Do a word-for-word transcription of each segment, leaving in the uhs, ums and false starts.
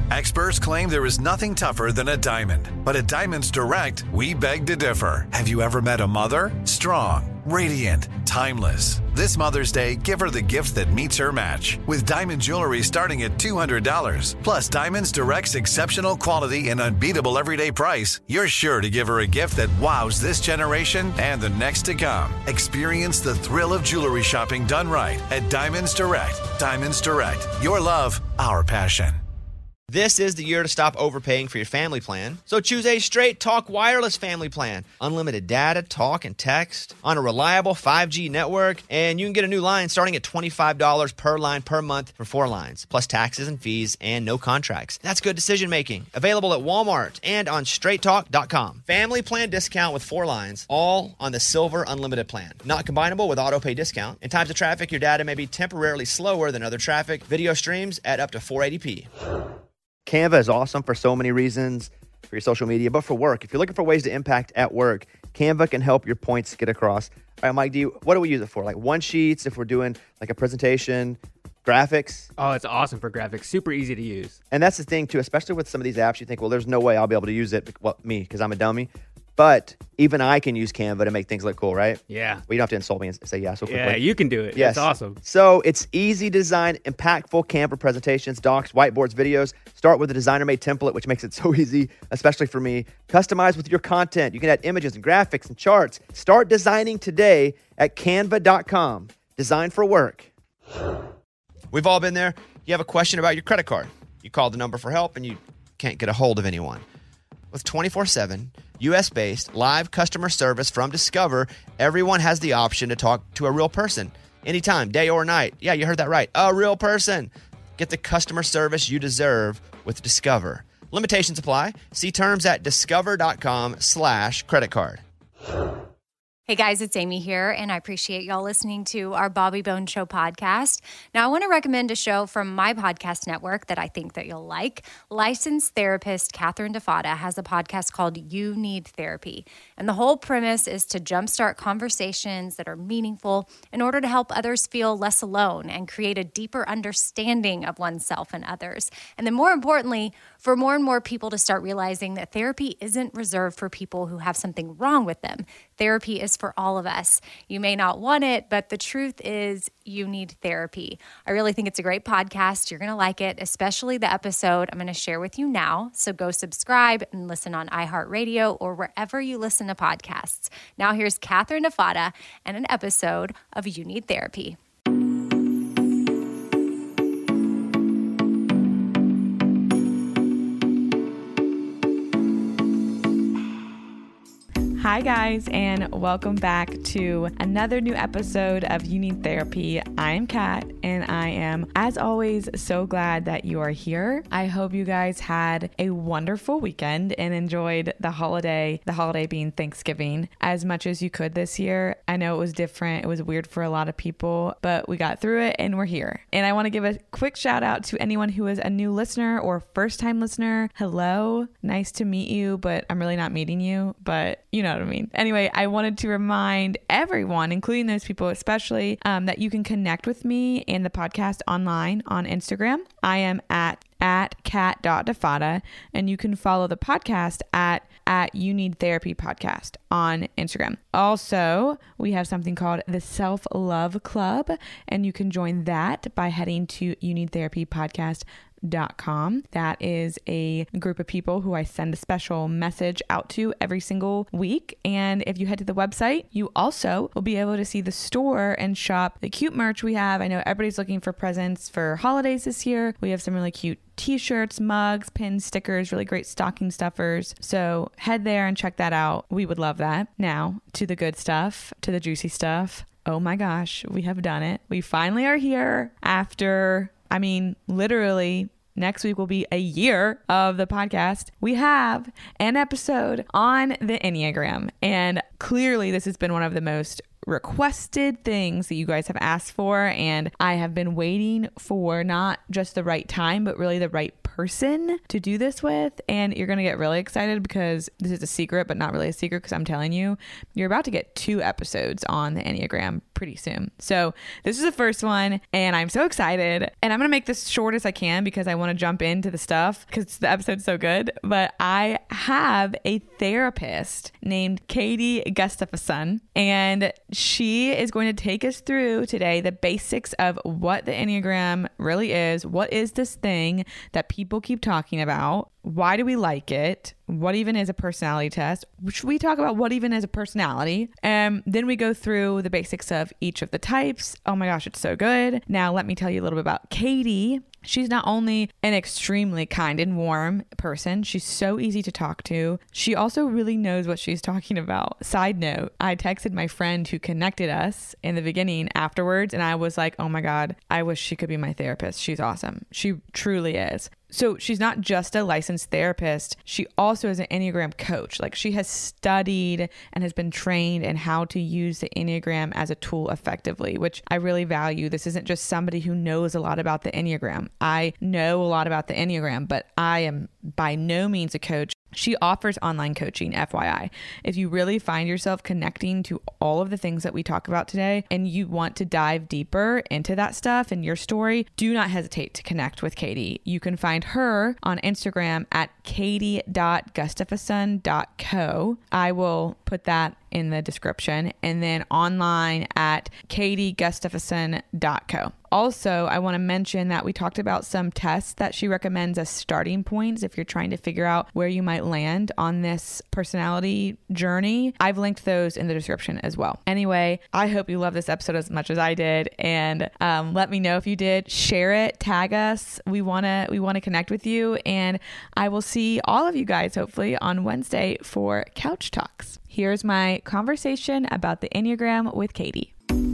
Experts claim there is nothing tougher than a diamond. But at Diamonds Direct, we beg to differ. Have you ever met a mother? Strong, radiant, timeless. This Mother's Day, give her the gift that meets her match. With diamond jewelry starting at two hundred dollars. Plus Diamonds Direct's exceptional quality and unbeatable everyday price, you're sure to give her a gift that wows this generation and the next to come. Experience the thrill of jewelry shopping done right at Diamonds Direct. Diamonds Direct. Your love, our passion. This is the year to stop overpaying for your family plan. So choose a Straight Talk Wireless family plan. Unlimited data, talk, and text on a reliable five G network. And you can get a new line starting at twenty-five dollars per line per month for four lines, plus taxes and fees and no contracts. That's good decision making. Available at Walmart and on straight talk dot com. Family plan discount with four lines, all on the Silver Unlimited plan. Not combinable with auto pay discount. In times of traffic, your data may be temporarily slower than other traffic. Video streams at up to four eighty p. Canva is awesome for so many reasons, for your social media, but for work. If you're looking for ways to impact at work, Canva can help your points get across. All right, Mike, do you, what do we use it for? Like one sheets, if we're doing like a presentation, graphics? Oh, it's awesome for graphics. Super easy to use. And that's the thing, too, especially with some of these apps, you think, well, there's no way I'll be able to use it, well, me, because I'm a dummy. But even I can use Canva to make things look cool, right? Yeah. Well, you don't have to insult me and say yeah so quickly. Yeah, you can do it. Yes. It's awesome. So it's easy design, impactful Canva presentations, docs, whiteboards, videos. Start with a designer-made template, which makes it so easy, especially for me. Customize with your content. You can add images and graphics and charts. Start designing today at canva dot com. Design for work. We've all been there. You have a question about your credit card. You call the number for help and you can't get a hold of anyone. With twenty-four seven, U S-based live customer service from Discover, everyone has the option to talk to a real person anytime, day or night. Yeah, you heard that right. A real person. Get the customer service you deserve with Discover. Limitations apply. See terms at discover.com slash credit card. Hey guys, it's Amy here, and I appreciate y'all listening to our Bobby Bones Show podcast. Now, I want to recommend a show from my podcast network that I think that you'll like. Licensed therapist Catherine DeFada has a podcast called You Need Therapy, and the whole premise is to jumpstart conversations that are meaningful in order to help others feel less alone and create a deeper understanding of oneself and others. And then more importantly, for more and more people to start realizing that therapy isn't reserved for people who have something wrong with them. Therapy is for all of us. You may not want it, but the truth is you need therapy. I really think it's a great podcast. You're going to like it, especially the episode I'm going to share with you now. So go subscribe and listen on iHeartRadio or wherever you listen to podcasts. Now here's Catherine DeFada and an episode of You Need Therapy. Hi guys, and welcome back to another new episode of You Need Therapy. I am Kat, and I am, as always, so glad that you are here. I hope you guys had a wonderful weekend and enjoyed the holiday, the holiday being Thanksgiving, as much as you could this year. I know it was different. It was weird for a lot of people, but we got through it and we're here. And I want to give a quick shout out to anyone who is a new listener or first time listener. Hello, nice to meet you, but I'm really not meeting you, but you know what I mean. Anyway, I wanted to remind everyone, including those people especially, um, that you can connect with me and the podcast online on Instagram. I am at at cat dot defada, and you can follow the podcast at at You Need Therapy Podcast on Instagram. Also, we have something called the Self Love Club, and you can join that by heading to You Need Therapy Podcast dot com. That is a group of people who I send a special message out to every single week. And if you head to the website, you also will be able to see the store and shop the cute merch we have. I know everybody's looking for presents for holidays this year. We have some really cute t-shirts, mugs, pins, stickers, really great stocking stuffers. So head there and check that out. We would love that. Now to the good stuff, to the juicy stuff. Oh my gosh, we have done it. We finally are here after, I mean, literally next week will be a year of the podcast. We have an episode on the Enneagram, and clearly this has been one of the most requested things that you guys have asked for, and I have been waiting for not just the right time, but really the right person to do this with. And you're going to get really excited because this is a secret, but not really a secret, because I'm telling you, you're about to get two episodes on the Enneagram pretty soon. So this is the first one, and I'm so excited. And I'm going to make this short as I can because I want to jump into the stuff because the episode's so good. But I have a therapist named Katie Gustafson, and she is going to take us through today the basics of what the Enneagram really is. What is this thing that people keep talking about? Why do we like it? What even is a personality test? Should we talk about what even is a personality? And then we go through the basics of each of the types. Oh my gosh, it's so good. Now let me tell you a little bit about Katie. She's not only an extremely kind and warm person, she's so easy to talk to. She also really knows what she's talking about. Side note, I texted my friend who connected us in the beginning afterwards, and I was like, oh my God, I wish she could be my therapist. She's awesome. She truly is. So she's not just a licensed therapist. She also is an Enneagram coach. Like, she has studied and has been trained in how to use the Enneagram as a tool effectively, which I really value. This isn't just somebody who knows a lot about the Enneagram. I know a lot about the Enneagram, but I am by no means a coach. She offers online coaching, F Y I. If you really find yourself connecting to all of the things that we talk about today and you want to dive deeper into that stuff in your story, do not hesitate to connect with Katie. You can find her on Instagram at katie dot gustafson dot co. I will put that in the description, and then online at katie gustafson dot co. Also, I want to mention that we talked about some tests that she recommends as starting points if you're trying to figure out where you might land on this personality journey. I've linked those in the description as well. Anyway, I hope you love this episode as much as I did, and um, let me know if you did. Share it, tag us. We want to we want to connect with you, and I will see all of you guys hopefully on Wednesday for Couch Talks. Here's my conversation about the Enneagram with Katie.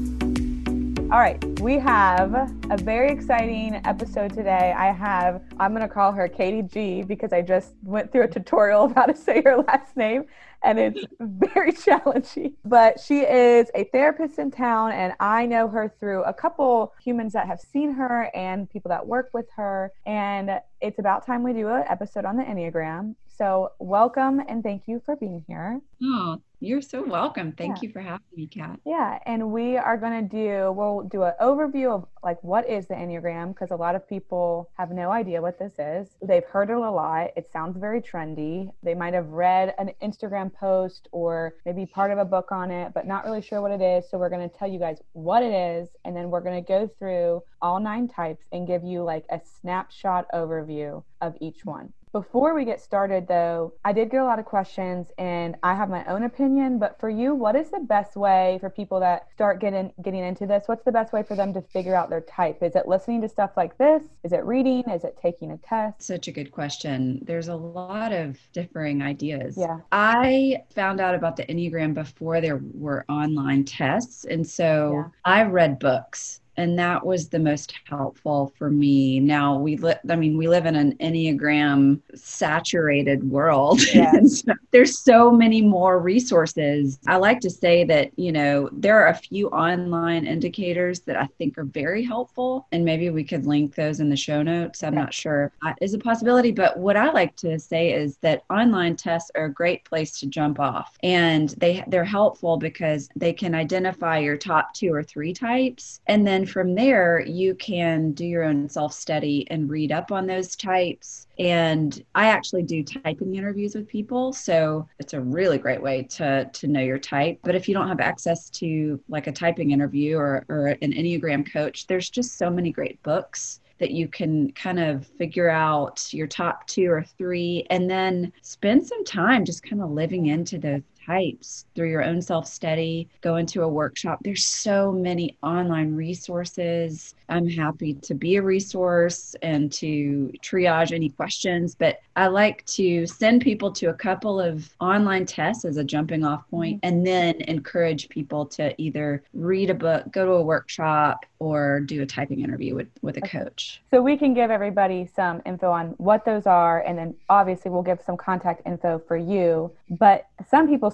All right, we have a very exciting episode today. I have, I'm going to call her Katie G because I just went through a tutorial of how to say her last name, and it's very challenging. But she is a therapist in town, and I know her through a couple humans that have seen her and people that work with her. And it's about time we do an episode on the Enneagram. So welcome, and thank you for being here. Oh, you're so welcome. Thank Yeah. you for having me, Kat. Yeah, and we are going to do, we'll do an overview of like what is the Enneagram, because a lot of people have no idea what this is. They've heard it a lot. It sounds very trendy. They might have read an Instagram post or maybe part of a book on it, but not really sure what it is. So we're going to tell you guys what it is, and then we're going to go through all nine types and give you like a snapshot overview of each one. Before we get started, though, I did get a lot of questions, and I have my own opinion. But for you, what is the best way for people that start getting getting into this? What's the best way for them to figure out their type? Is it listening to stuff like this? Is it reading? Is it taking a test? Such a good question. There's a lot of differing ideas. Yeah. I found out about the Enneagram before there were online tests. And so Yeah. I read books. And that was the most helpful for me. Now we live, I mean, we live in an Enneagram saturated world. Yeah. And so there's so many more resources. I like to say that, you know, there are a few online indicators that I think are very helpful, and maybe we could link those in the show notes. I'm Yeah. not sure if that is a possibility, but what I like to say is that online tests are a great place to jump off, and they, they're helpful because they can identify your top two or three types. And then from there, you can do your own self-study and read up on those types. And I actually do typing interviews with people. So it's a really great way to, to know your type. But if you don't have access to like a typing interview or, or an Enneagram coach, there's just so many great books that you can kind of figure out your top two or three, and then spend some time just kind of living into those types through your own self-study, go into a workshop. There's so many online resources. I'm happy to be a resource and to triage any questions, but I like to send people to a couple of online tests as a jumping off point, and then encourage people to either read a book, go to a workshop, or do a typing interview with, with a coach. So we can give everybody some info on what those are, and then obviously we'll give some contact info for you. But some people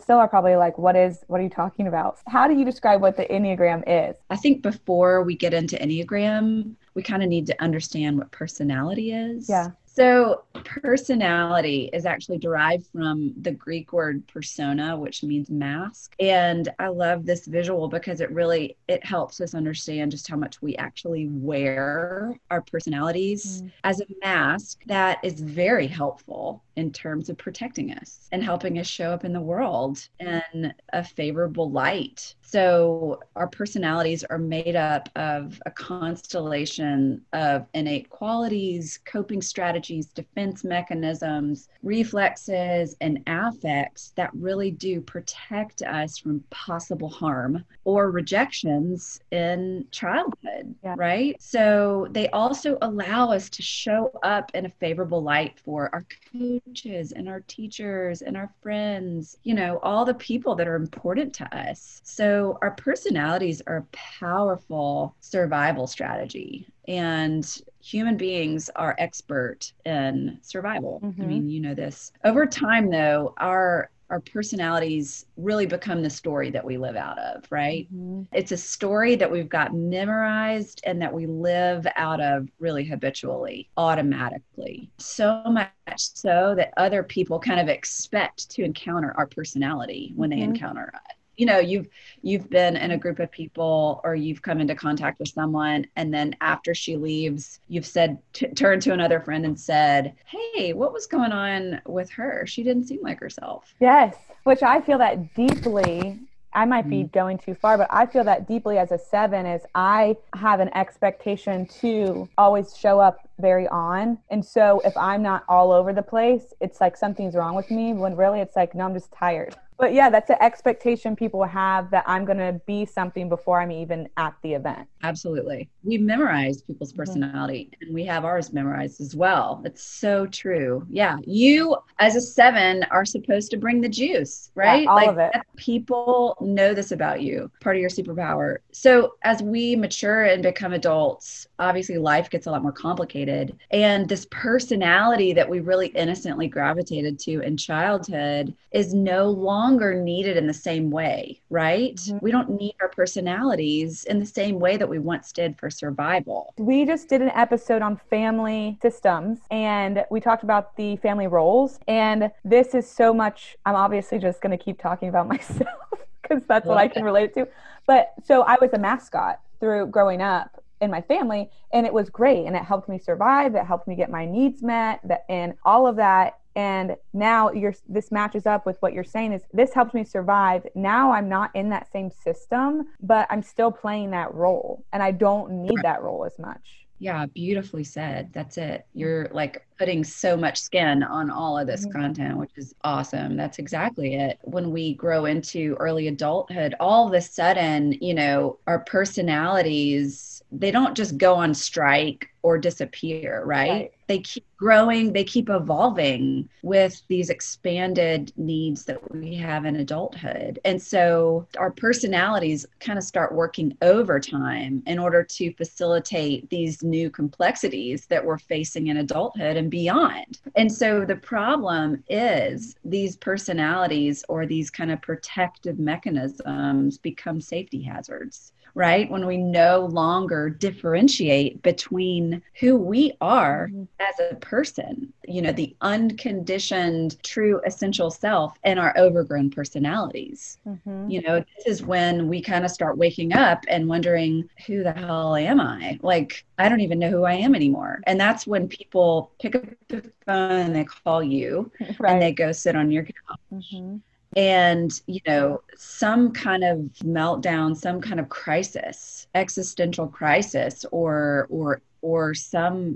still are probably like, what is, what are you talking about? How do you describe what the Enneagram is? I think before we get into Enneagram, we kind of need to understand what personality is. Yeah. So personality is actually derived from the Greek word persona, which means mask. And I love this visual because it really, it helps us understand just how much we actually wear our personalities mm. as a mask that is very helpful in terms of protecting us and helping us show up in the world in a favorable light. So our personalities are made up of a constellation of innate qualities, coping strategies, defense mechanisms, reflexes, and affects that really do protect us from possible harm or rejections in childhood, yeah. right? So they also allow us to show up in a favorable light for our coaches and our teachers and our friends, you know, all the people that are important to us. So our personalities are a powerful survival strategy. And human beings are expert in survival. Mm-hmm. I mean, you know this. Over time, though, our our personalities really become the story that we live out of, right? Mm-hmm. It's a story that we've got memorized and that we live out of really habitually, automatically. So much so that other people kind of expect to encounter our personality when mm-hmm. they encounter us. You know, you've you've been in a group of people or you've come into contact with someone, and then after she leaves, you've said, t- turned to another friend and said, hey, what was going on with her? She didn't seem like herself. Yes, which I feel that deeply. I might be going too far, but I feel that deeply as a seven is I have an expectation to always show up very on. And so if I'm not all over the place, it's like something's wrong with me, when really it's like, no, I'm just tired. But yeah, that's an expectation people have, that I'm going to be something before I'm even at the event. Absolutely. We memorize people's personality mm-hmm. and we have ours memorized as well. It's so true. Yeah. You as a seven are supposed to bring the juice, right? Yeah, all like, of it. People know this about you, part of your superpower. So as we mature and become adults, obviously life gets a lot more complicated. And this personality that we really innocently gravitated to in childhood is no longer needed in the same way, right? Mm-hmm. We don't need our personalities in the same way that we once did for survival. We just did an episode on family systems and we talked about the family roles. And this is so much, I'm obviously just going to keep talking about myself because that's what I can relate to. But so I was a mascot through growing up in my family, and it was great. And it helped me survive. It helped me get my needs met, that, and all of that. And now you're, this matches up with what you're saying is this helps me survive. Now I'm not in that same system, but I'm still playing that role and I don't need that role as much. Yeah, beautifully said. That's it. You're like putting so much skin on all of this mm-hmm. content, which is awesome. That's exactly it. When we grow into early adulthood, all of a sudden, you know, our personalities, they don't just go on strike or disappear, right? right? They keep growing, they keep evolving with these expanded needs that we have in adulthood. And so our personalities kind of start working overtime in order to facilitate these new complexities that we're facing in adulthood and beyond. And so the problem is these personalities or these kind of protective mechanisms become safety hazards. Right? When we no longer differentiate between who we are mm-hmm. as a person, you know, the unconditioned, true, essential self and our overgrown personalities. Mm-hmm. You know, this is when we kind of start waking up and wondering, who the hell am I? Like, I don't even know who I am anymore. And that's when people pick up the phone and they call you right. and they go sit on your couch. Mm-hmm. And, you know, some kind of meltdown, some kind of crisis, existential crisis, or, or, or some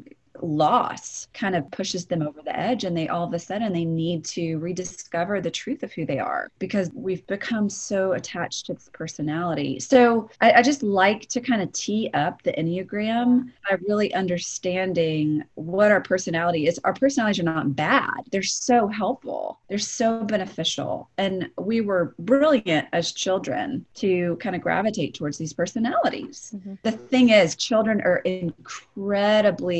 loss kind of pushes them over the edge, and they all of a sudden they need to rediscover the truth of who they are because we've become so attached to this personality. So I, I just like to kind of tee up the Enneagram by really understanding what our personality is. Our personalities are not bad. They're so helpful. They're so beneficial. And we were brilliant as children to kind of gravitate towards these personalities. Mm-hmm. The thing is, children are incredibly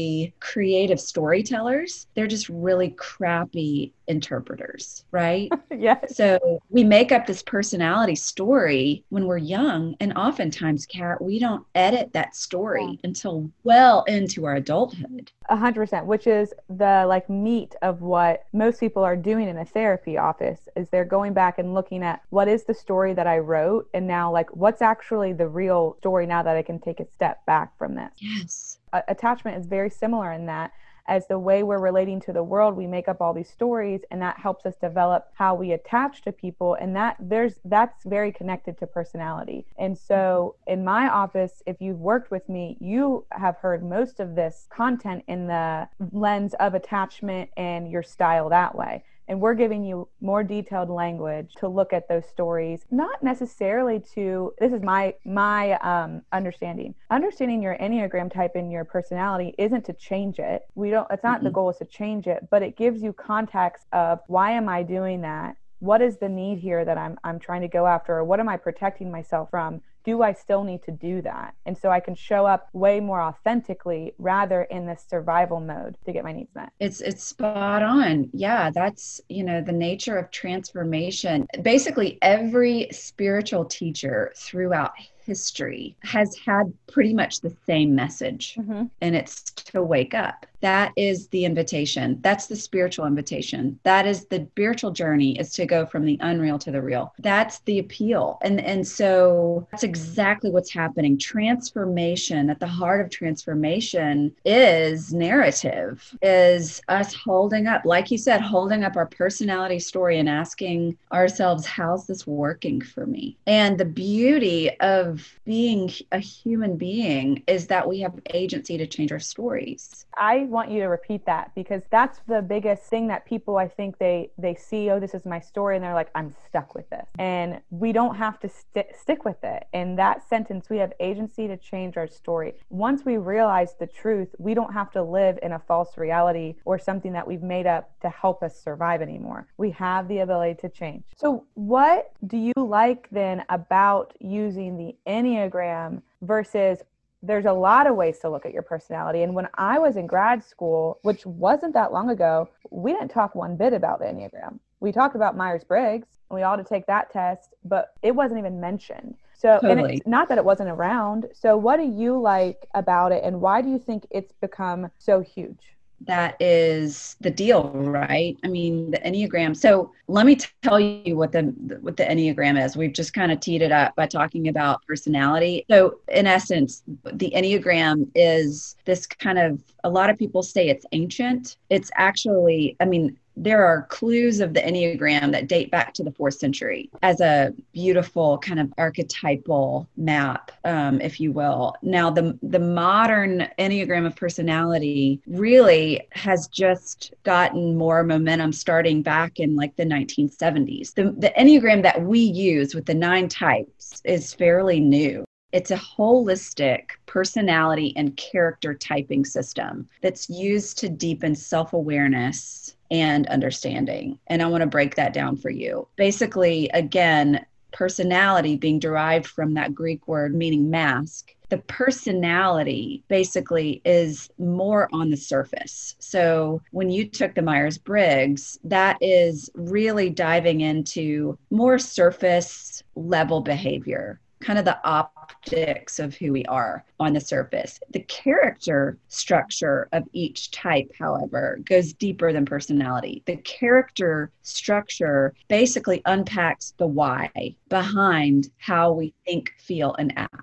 creative storytellers. They're just really crappy interpreters, right? Yes. So we make up this personality story when we're young. And oftentimes, Kat, we don't edit that story Yeah. until well into our adulthood. A hundred percent, which is the like meat of what most people are doing in a therapy office, is they're going back and looking at what is the story that I wrote, and now like what's actually the real story now that I can take a step back from this. Yes. A- attachment is very similar in that, as the way we're relating to the world, we make up all these stories, and that helps us develop how we attach to people. And that there's that's very connected to personality. And so in my office, if you've worked with me, you have heard most of this content in the lens of attachment and your style that way. And we're giving you more detailed language to look at those stories, not necessarily to, this is my my um, understanding. Understanding your Enneagram type and your personality isn't to change it. We don't, it's not mm-hmm. the goal is to change it, but it gives you context of why am I doing that? What is the need here that I'm I'm trying to go after? Or what am I protecting myself from? Do I still need to do that? And so I can show up way more authentically rather in this survival mode to get my needs met. It's it's spot on. Yeah, that's, you know, the nature of transformation. Basically, every spiritual teacher throughout history has had pretty much the same message, mm-hmm. and it's to wake up. That is the invitation. That's the spiritual invitation. That is the spiritual journey, is to go from the unreal to the real. That's the appeal. And, and so that's exactly what's happening. Transformation, at the heart of transformation is narrative, is us holding up, like you said, holding up our personality story and asking ourselves, how's this working for me? And the beauty of being a human being is that we have agency to change our stories. I want you to repeat that, because that's the biggest thing that people, I think they they see, oh, this is my story, and they're like, I'm stuck with this. And we don't have to st- stick with it. In that sentence, we have agency to change our story. Once we realize the truth, we don't have to live in a false reality or something that we've made up to help us survive anymore. We have the ability to change. So what do you like then about using the Enneagram versus, there's a lot of ways to look at your personality. And when I was in grad school, which wasn't that long ago, we didn't talk one bit about the Enneagram. We talked about Myers-Briggs, and we all had to take that test, but it wasn't even mentioned. So, totally. And it's not that it wasn't around. So what do you like about it, and why do you think it's become so huge? That is the deal, right? I mean, the Enneagram. So let me tell you what the what the Enneagram is. We've just kind of teed it up by talking about personality. So in essence, the Enneagram is this kind of, a lot of people say it's ancient. It's actually, I mean, there are clues of the Enneagram that date back to the fourth century as a beautiful kind of archetypal map, um, if you will. Now, the the modern Enneagram of personality really has just gotten more momentum starting back in like the nineteen seventies. The, the Enneagram that we use with the nine types is fairly new. It's a holistic personality and character typing system that's used to deepen self-awareness and understanding. And I want to break that down for you. Basically, again, personality being derived from that Greek word meaning mask. The personality basically is more on the surface. So when you took the Myers-Briggs, that is really diving into more surface level behavior, kind of the optics of who we are on the surface. The character structure of each type, however, goes deeper than personality. The character structure basically unpacks the why behind how we think, feel, and act.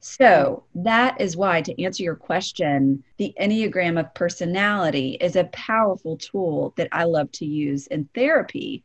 So that is why, to answer your question, the Enneagram of personality is a powerful tool that I love to use in therapy,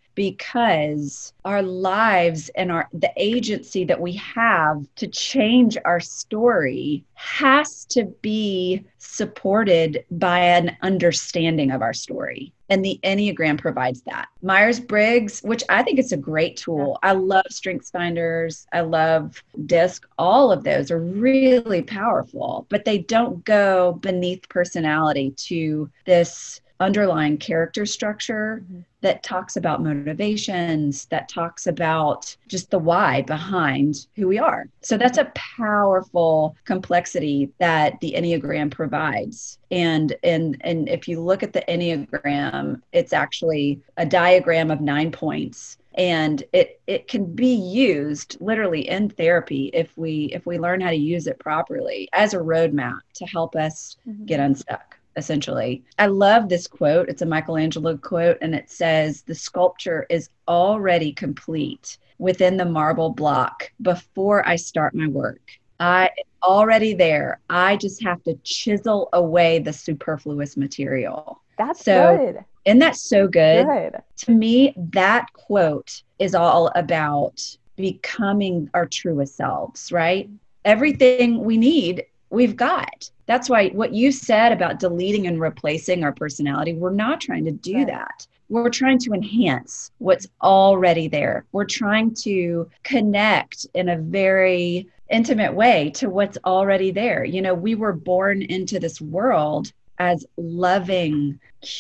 because our lives and our the agency that we have to change our story has to be supported by an understanding of our story. And the Enneagram provides that. Myers-Briggs, which I think is a great tool. I love StrengthsFinders. I love DISC. All of those are really powerful, but they don't go beneath personality to this underlying character structure mm-hmm. that talks about motivations, that talks about just the why behind who we are. So that's a powerful complexity that the Enneagram provides. And, and, and if you look at the Enneagram, it's actually a diagram of nine points. And it, it can be used literally in therapy if we if we learn how to use it properly as a roadmap to help us mm-hmm. get unstuck, essentially. I love this quote. It's a Michelangelo quote, and it says, "The sculpture is already complete within the marble block before I start my work. I already there. I just have to chisel away the superfluous material." That's so, good. Isn't that so good? Good. To me, that quote is all about becoming our truest selves, right? Everything we need, we've got. That's why what you said about deleting and replacing our personality, we're not trying to do right. that. We're trying to enhance what's already there. We're trying to connect in a very intimate way to what's already there. You know, we were born into this world as loving,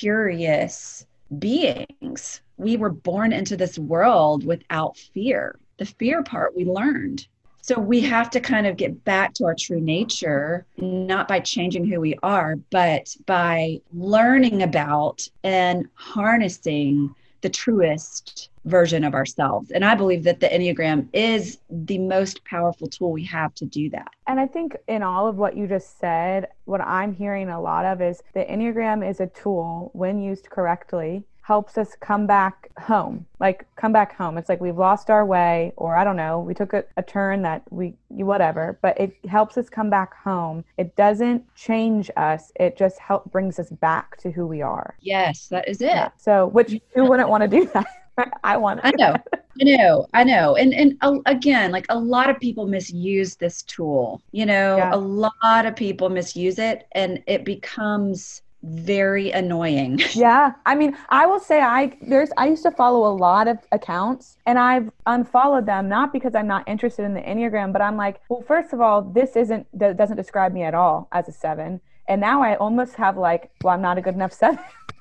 curious beings. We were born into this world without fear. The fear part we learned. So we have to kind of get back to our true nature, not by changing who we are, but by learning about and harnessing the truest version of ourselves. And I believe that the Enneagram is the most powerful tool we have to do that. And I think in all of what you just said, what I'm hearing a lot of is the Enneagram is a tool, when used correctly, helps us come back home, like come back home. It's like we've lost our way, or I don't know, we took a, a turn that we, whatever, but it helps us come back home. It doesn't change us. It just help brings us back to who we are. Yes, that is it. Yeah. So which who wouldn't want to do that? I want to. I know, I know, I know. And, and uh, again, like a lot of people misuse this tool, you know, yeah. a lot of people misuse it, and it becomes very annoying. Yeah. I mean, I will say I, there's, I used to follow a lot of accounts, and I've unfollowed them, not because I'm not interested in the Enneagram, but I'm like, well, first of all, this isn't, that doesn't describe me at all as a seven. And now I almost have like, well, I'm not a good enough seven.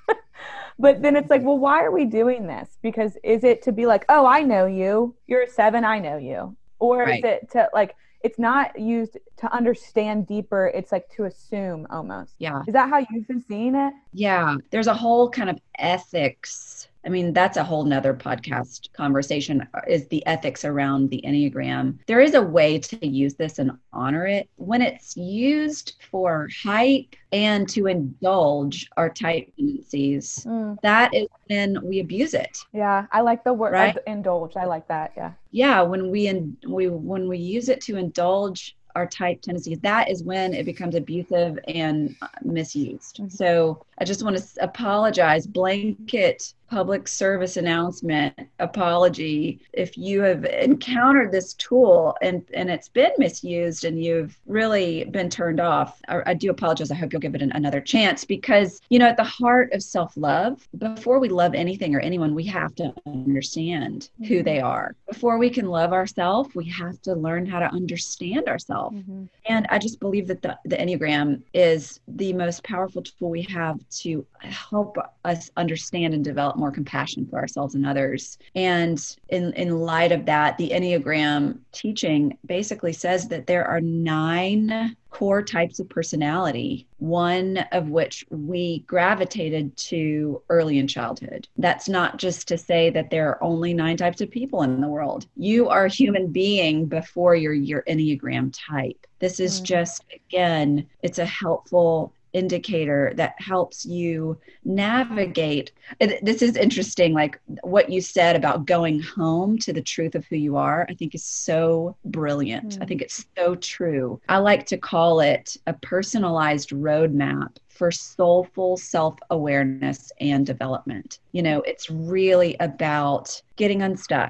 But then it's like, well, why are we doing this? Because is it to be like, oh, I know you, you're a seven, I know you. Or right. is it to like, it's not used to understand deeper. It's like to assume almost. Yeah. Is that how you've been seeing it? Yeah. There's a whole kind of ethics. I mean, that's a whole nother podcast conversation, is the ethics around the Enneagram. There is a way to use this and honor it. When it's used for hype and to indulge our type tendencies, mm. that is when we abuse it. Yeah, I like the word right? indulge. I like that. Yeah. Yeah, when we in, we when we use it to indulge our type tendencies, that is when it becomes abusive and misused. Mm-hmm. So I just want to apologize, blanket public service announcement, apology, if you have encountered this tool and, and it's been misused and you've really been turned off. I, I do apologize. I hope you'll give it an, another chance, because, you know, at the heart of self-love, before we love anything or anyone, we have to understand mm-hmm. who they are. Before we can love ourselves, we have to learn how to understand ourselves. Mm-hmm. And I just believe that the, the Enneagram is the most powerful tool we have to help us understand and develop more compassion for ourselves and others. And in, in light of that, the Enneagram teaching basically says that there are nine core types of personality, one of which we gravitated to early in childhood. That's not just to say that there are only nine types of people in the world. You are a human being before you're your Enneagram type. This is mm-hmm. just, again, it's a helpful indicator that helps you navigate. This is interesting, like what you said about going home to the truth of who you are, I think is so brilliant. Mm. I think it's so true. I like to call it a personalized roadmap for soulful self-awareness and development. You know, it's really about getting unstuck.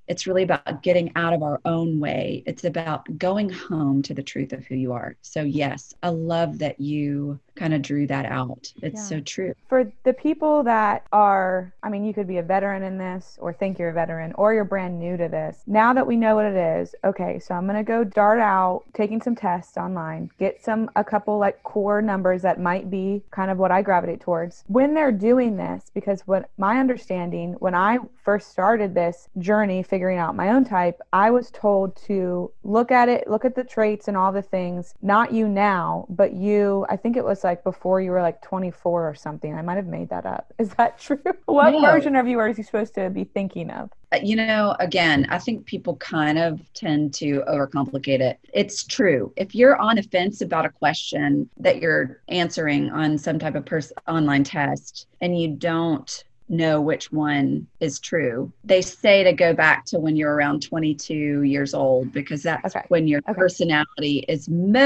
It's really about getting out of our own way. It's about going home to the truth of who you are. So yes, I love that you kind of drew that out. It's Yeah. so true. For the people that are, I mean, you could be a veteran in this or think you're a veteran or you're brand new to this. Now that we know what it is, okay, so I'm going to go dart out taking some tests online, get some, a couple like core numbers that might be kind of what I gravitate towards. When they're doing this, because what my understanding, when I first started this journey figuring out my own type, I was told to look at it, look at the traits and all the things, not you now, but you, I think it was like before you were like twenty-four or something. I might have made that up. Is that true? What No. version of you are you supposed to be thinking of? You know, again, I think people kind of tend to overcomplicate it. It's true. If you're on the fence about a question that you're answering on some type of pers- online test and you don't know which one is true, they say to go back to when you're around twenty-two years old, because that's Okay. when your Okay. personality is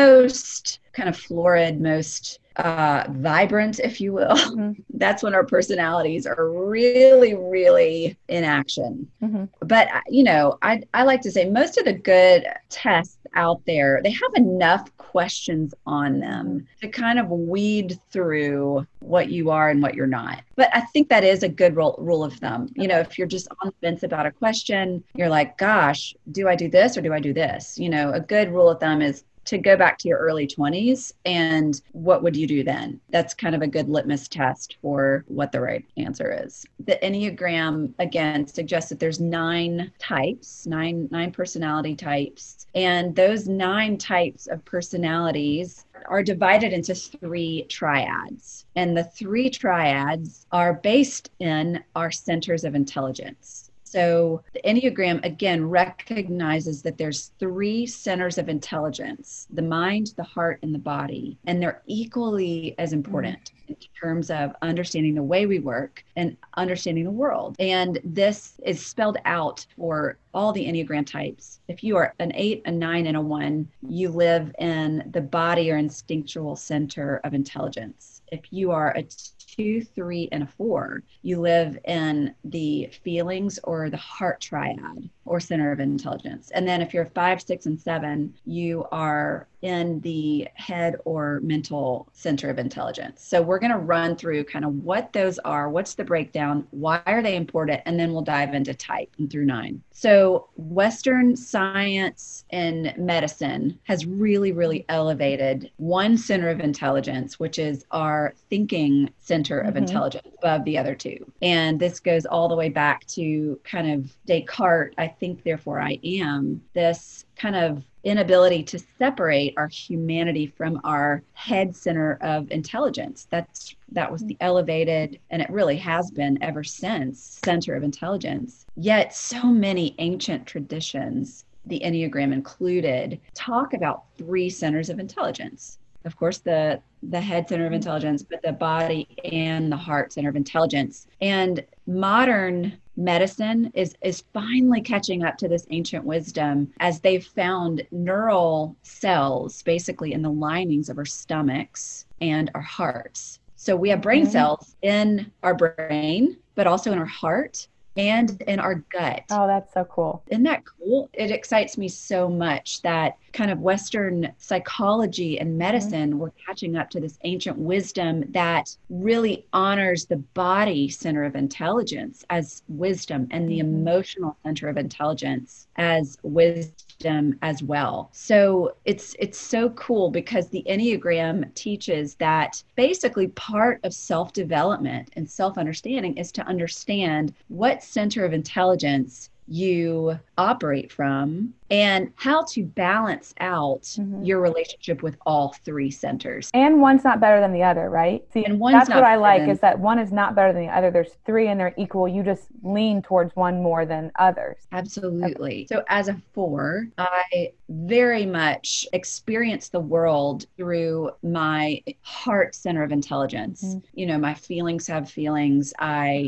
most kind of florid, most uh, vibrant, if you will. Mm-hmm. That's when our personalities are really, really in action. Mm-hmm. But, you know, I, I like to say most of the good tests out there, they have enough questions on them to kind of weed through what you are and what you're not. But I think that is a good rule, rule of thumb. You know, if you're just on the fence about a question, you're like, gosh, do I do this or do I do this? You know, a good rule of thumb is to go back to your early twenties and what would you do then? That's kind of a good litmus test for what the right answer is. The Enneagram, again, suggests that there's nine types, nine, nine personality types. And those nine types of personalities are divided into three triads. And the three triads are based in our centers of intelligence. So the Enneagram, again, recognizes that there's three centers of intelligence, the mind, the heart, and the body. And they're equally as important in terms of understanding the way we work and understanding the world. And this is spelled out for all the Enneagram types. If you are an eight, a nine, and a one, you live in the body or instinctual center of intelligence. If you are a two, three, and a four, you live in the feelings or the heart triad or center of intelligence. And then if you're five, six, and seven, you are in the head or mental center of intelligence. So we're going to run through kind of what those are, what's the breakdown, why are they important, and then we'll dive into type and through nine. So Western science and medicine has really, really elevated one center of intelligence, which is our thinking center of mm-hmm. intelligence above the other two. And this goes all the way back to kind of Descartes, I think, therefore I am, this kind of inability to separate our humanity from our head center of intelligence. That's that was the elevated, and it really has been ever since, center of intelligence. Yet so many ancient traditions, the Enneagram included, talk about three centers of intelligence. Of course, the the head center of intelligence, but the body and the heart center of intelligence. And modern medicine is is finally catching up to this ancient wisdom as they've found neural cells basically in the linings of our stomachs and our hearts. So we have brain mm-hmm. cells in our brain, but also in our heart and in our gut. Oh, that's so cool. Isn't that cool? It excites me so much that kind of Western psychology and medicine, mm-hmm. we're catching up to this ancient wisdom that really honors the body center of intelligence as wisdom and the mm-hmm. emotional center of intelligence as wisdom as well. So it's it's so cool because the Enneagram teaches that basically part of self-development and self-understanding is to understand what center of intelligence you operate from and how to balance out mm-hmm. your relationship with all three centers. And one's not better than the other, right? See, and one's that's not what I like than, is that one is not better than the other. There's three and they're equal. You just lean towards one more than others. Absolutely. Okay. So as a four, I very much experience the world through my heart center of intelligence. Mm-hmm. You know, my feelings have feelings. I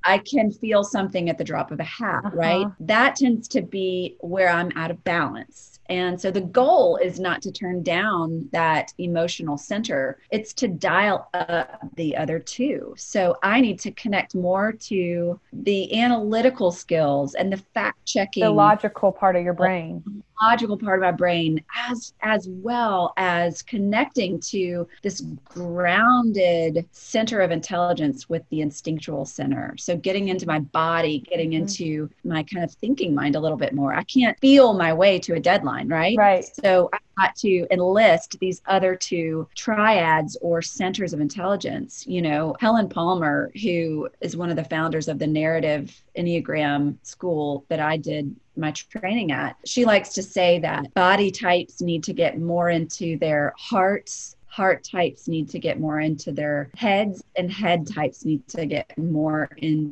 I can feel something at the drop of a hat, Uh-huh. right? That tends to be where I'm out of balance. And so the goal is not to turn down that emotional center. It's to dial up the other two. So I need to connect more to the analytical skills and the fact checking. The logical part of your brain. Logical part of my brain, as as well as connecting to this grounded center of intelligence with the instinctual center. So getting into my body, getting Mm-hmm. into my kind of thinking mind a little bit more. I can't feel my way to a deadline, right? Right. So I've got to enlist these other two triads or centers of intelligence. You know, Helen Palmer, who is one of the founders of the narrative Enneagram school that I did my training at, she likes to say that body types need to get more into their hearts, heart types need to get more into their heads, and head types need to get more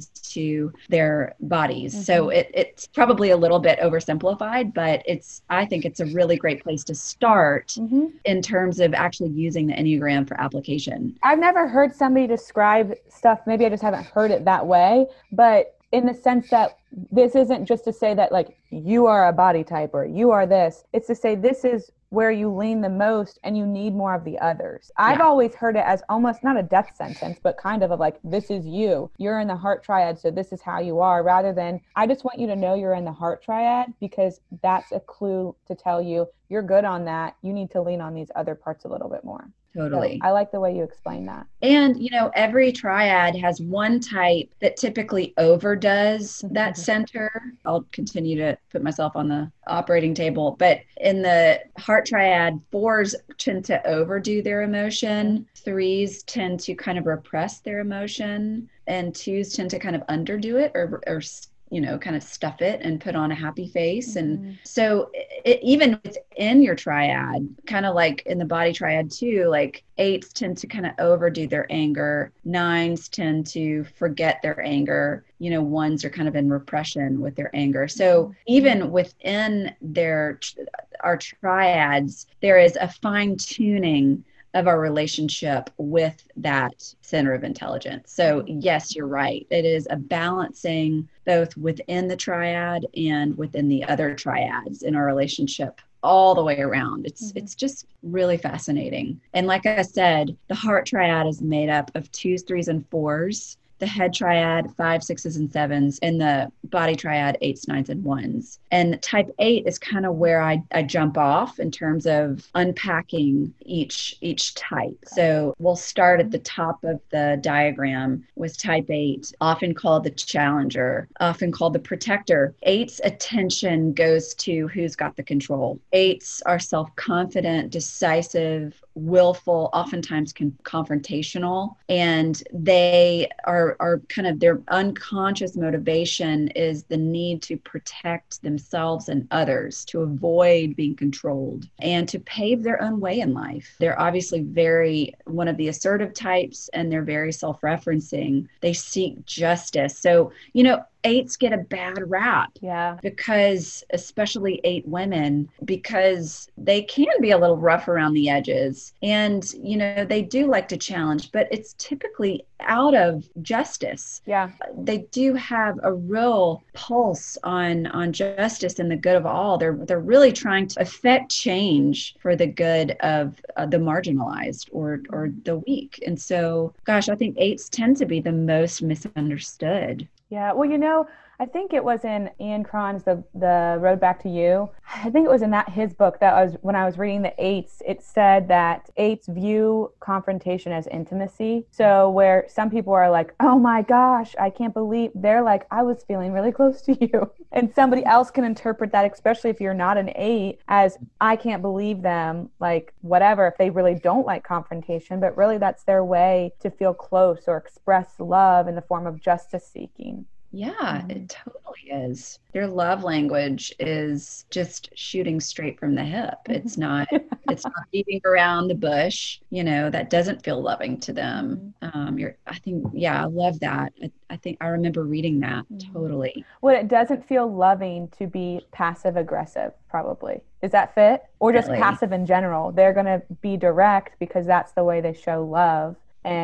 into their bodies. Mm-hmm. So it, it's probably a little bit oversimplified, but it's, I think it's a really great place to start mm-hmm. in terms of actually using the Enneagram for application. I've never heard somebody describe stuff, maybe I just haven't heard it that way, but in the sense that this isn't just to say that like you are a body type or you are this, it's to say this is where you lean the most and you need more of the others. I've yeah. always heard it as almost not a death sentence, but kind of a like, this is you, you're in the heart triad. So this is how you are, rather than I just want you to know you're in the heart triad because that's a clue to tell you you're good on that. You need to lean on these other parts a little bit more. Totally. So I like the way you explain that. And, you know, every triad has one type that typically overdoes that center. I'll continue to put myself on the operating table, but in the heart triad, fours tend to overdo their emotion. Threes tend to kind of repress their emotion, and twos tend to kind of underdo it or, or you know, kind of stuff it and put on a happy face. Mm-hmm. And so it, even within your triad, kind of like in the body triad too, like eights tend to kind of overdo their anger. Nines tend to forget their anger. You know, ones are kind of in repression with their anger. So even within their, our triads, there is a fine tuning of our relationship with that center of intelligence. So yes, you're right. It is a balancing both within the triad and within the other triads in our relationship all the way around. It's mm-hmm. it's just really fascinating. And like I said, the heart triad is made up of twos, threes, and fours. The head triad, five, sixes, and sevens, and the body triad, eights, nines, and ones. And type eight is kind of where I, I jump off in terms of unpacking each each type. So we'll start at the top of the diagram with type eight, often called the challenger, often called the protector. Eight's attention goes to who's got the control. Eights are self-confident, decisive, willful, oftentimes con- confrontational, and they are are kind of their unconscious motivation is the need to protect themselves and others, to avoid being controlled, and to pave their own way in life. They're obviously very one of the assertive types, and they're very self-referencing. They seek justice. So, you know, eights get a bad rap. Yeah. Because especially eight women, because they can be a little rough around the edges. And, you know, they do like to challenge, but it's typically out of justice. Yeah. They do have a real pulse on, on justice and the good of all. They're, they're really trying to affect change for the good of uh, the marginalized or, or the weak. And so, gosh, I think eights tend to be the most misunderstood. Yeah. Well, you know, I think it was in Ian Cron's the the Road Back to You. I think it was in that his book that was when I was reading the eights, it said that eights view confrontation as intimacy. So where some people are like, oh my gosh, I can't believe, they're like, I was feeling really close to you. And somebody else can interpret that, especially if you're not an eight, as I can't believe them, like whatever, if they really don't like confrontation, but really that's their way to feel close or express love in the form of justice seeking. Yeah, Mm-hmm. it totally is. Their love language is just shooting straight from the hip. It's not, it's not beating around the bush. You know, that doesn't feel loving to them. Um, you're, I think, yeah, I love that. I, I think I remember reading that totally. Well, it doesn't feel loving to be passive aggressive, probably. Is that fit? Or just Really? passive in general? They're going to be direct because that's the way they show love. And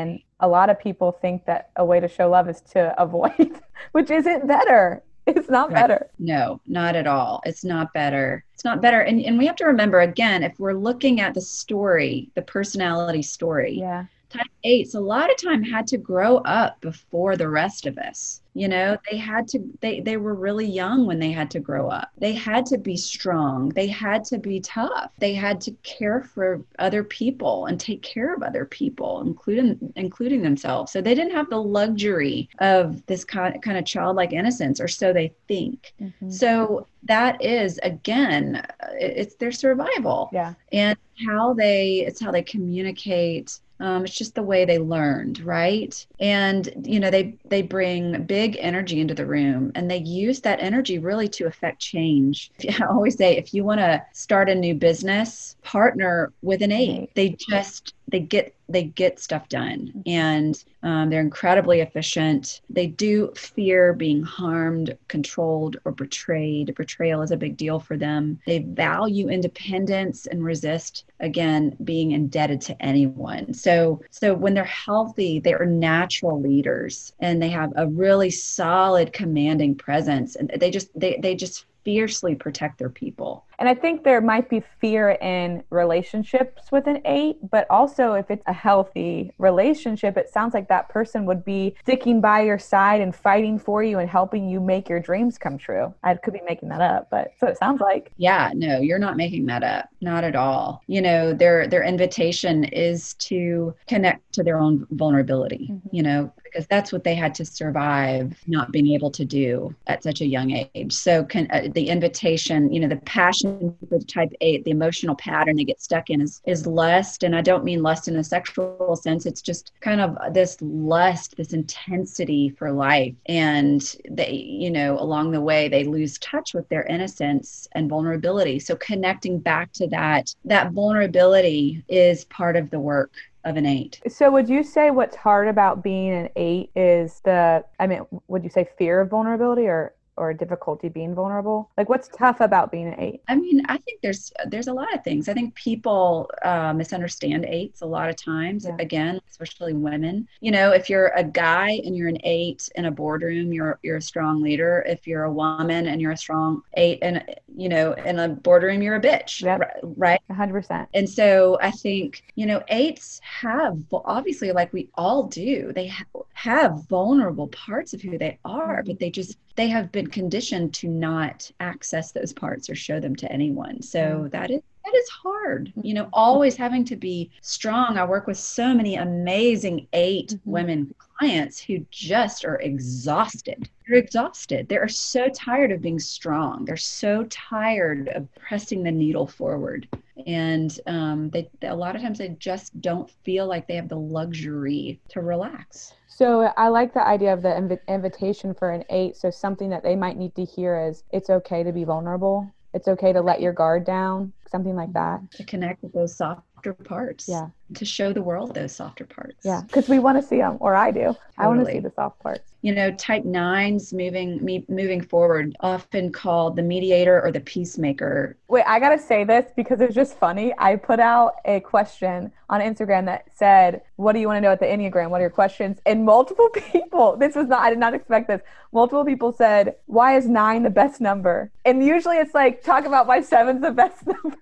a lot of people think that a way to show love is to avoid, which isn't better. It's not Right. better. No, not at all. It's not better. It's not better. And, and we have to remember, again, if we're looking at the story, the personality story, Yeah. type eights a lot of time had to grow up before the rest of us. You know, they had to, they, they were really young when they had to grow up. They had to be strong. They had to be tough. They had to care for other people and take care of other people, including, including themselves. So they didn't have the luxury of this kind, kind of childlike innocence, or so they think. Mm-hmm. So that is, again, it's their survival. Yeah. And how they, it's how they communicate. Um, it's just the way they learned, right? And, you know, they, they bring big energy into the room, and they use that energy really to affect change. I always say, if you want to start a new business, partner with an eight. They just, they get, they get stuff done, and um, they're incredibly efficient. They do fear being harmed, controlled, or betrayed. Betrayal is a big deal for them. They value independence and resist, again, being indebted to anyone. So, so when they're healthy, they are natural leaders, and they have a really solid, commanding presence, and they just, they, they just fiercely protect their people. And I think there might be fear in relationships with an eight, but also if it's a healthy relationship, it sounds like that person would be sticking by your side and fighting for you and helping you make your dreams come true. I could be making that up, but that's what it sounds like. Yeah, no, you're not making that up. Not at all. You know, their, their invitation is to connect to their own vulnerability, mm-hmm. you know, because that's what they had to survive not being able to do at such a young age. So can, uh, the invitation, you know, the passion for the type eight, the emotional pattern they get stuck in is, is lust. And I don't mean lust in a sexual sense. It's just kind of this lust, this intensity for life. And they, you know, along the way, they lose touch with their innocence and vulnerability. So connecting back to that, that vulnerability is part of the work of an eight. So would you say what's hard about being an eight is the, I mean, would you say fear of vulnerability, or or difficulty being vulnerable? Like, what's tough about being an eight? I mean, I think there's there's a lot of things. I think people uh, misunderstand eights a lot of times. Yeah. Again, especially women. You know, if you're a guy and you're an eight in a boardroom, you're you're a strong leader. If you're a woman and you're a strong eight, and you know, in a boardroom, you're a bitch. Yep. Right? one hundred percent. And so I think, you know, eights have, obviously, like we all do, they ha- have vulnerable parts of who they are, but they just, they have been conditioned to not access those parts or show them to anyone. So mm-hmm. that is, that is hard, you know, always having to be strong. I work with so many amazing eight mm-hmm. women clients who just are exhausted. They're exhausted. They are so tired of being strong. They're so tired of pressing the needle forward. And um, they, a lot of times they just don't feel like they have the luxury to relax. So I like the idea of the inv- invitation for an eight. So something that they might need to hear is, it's okay to be vulnerable. It's okay to let your guard down, something like that. To connect with those softer parts. Yeah. To show the world those softer parts. Yeah. Because we want to see them, or I do. Totally. I want to see the soft parts. You know, type nines moving me, moving forward, often called the mediator or the peacemaker. Wait, I got to say this because it's just funny. I put out a question on Instagram that said, what do you want to know at the Enneagram? What are your questions? And multiple people, this was not, I did not expect this. Multiple people said, why is nine the best number? And usually it's like, talk about why seven's the best number.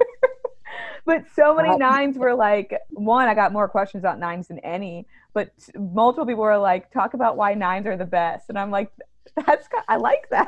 But so many nines were like, one, I got more questions about nines than any, but multiple people were like, talk about why nines are the best. And I'm like, that's, I like that.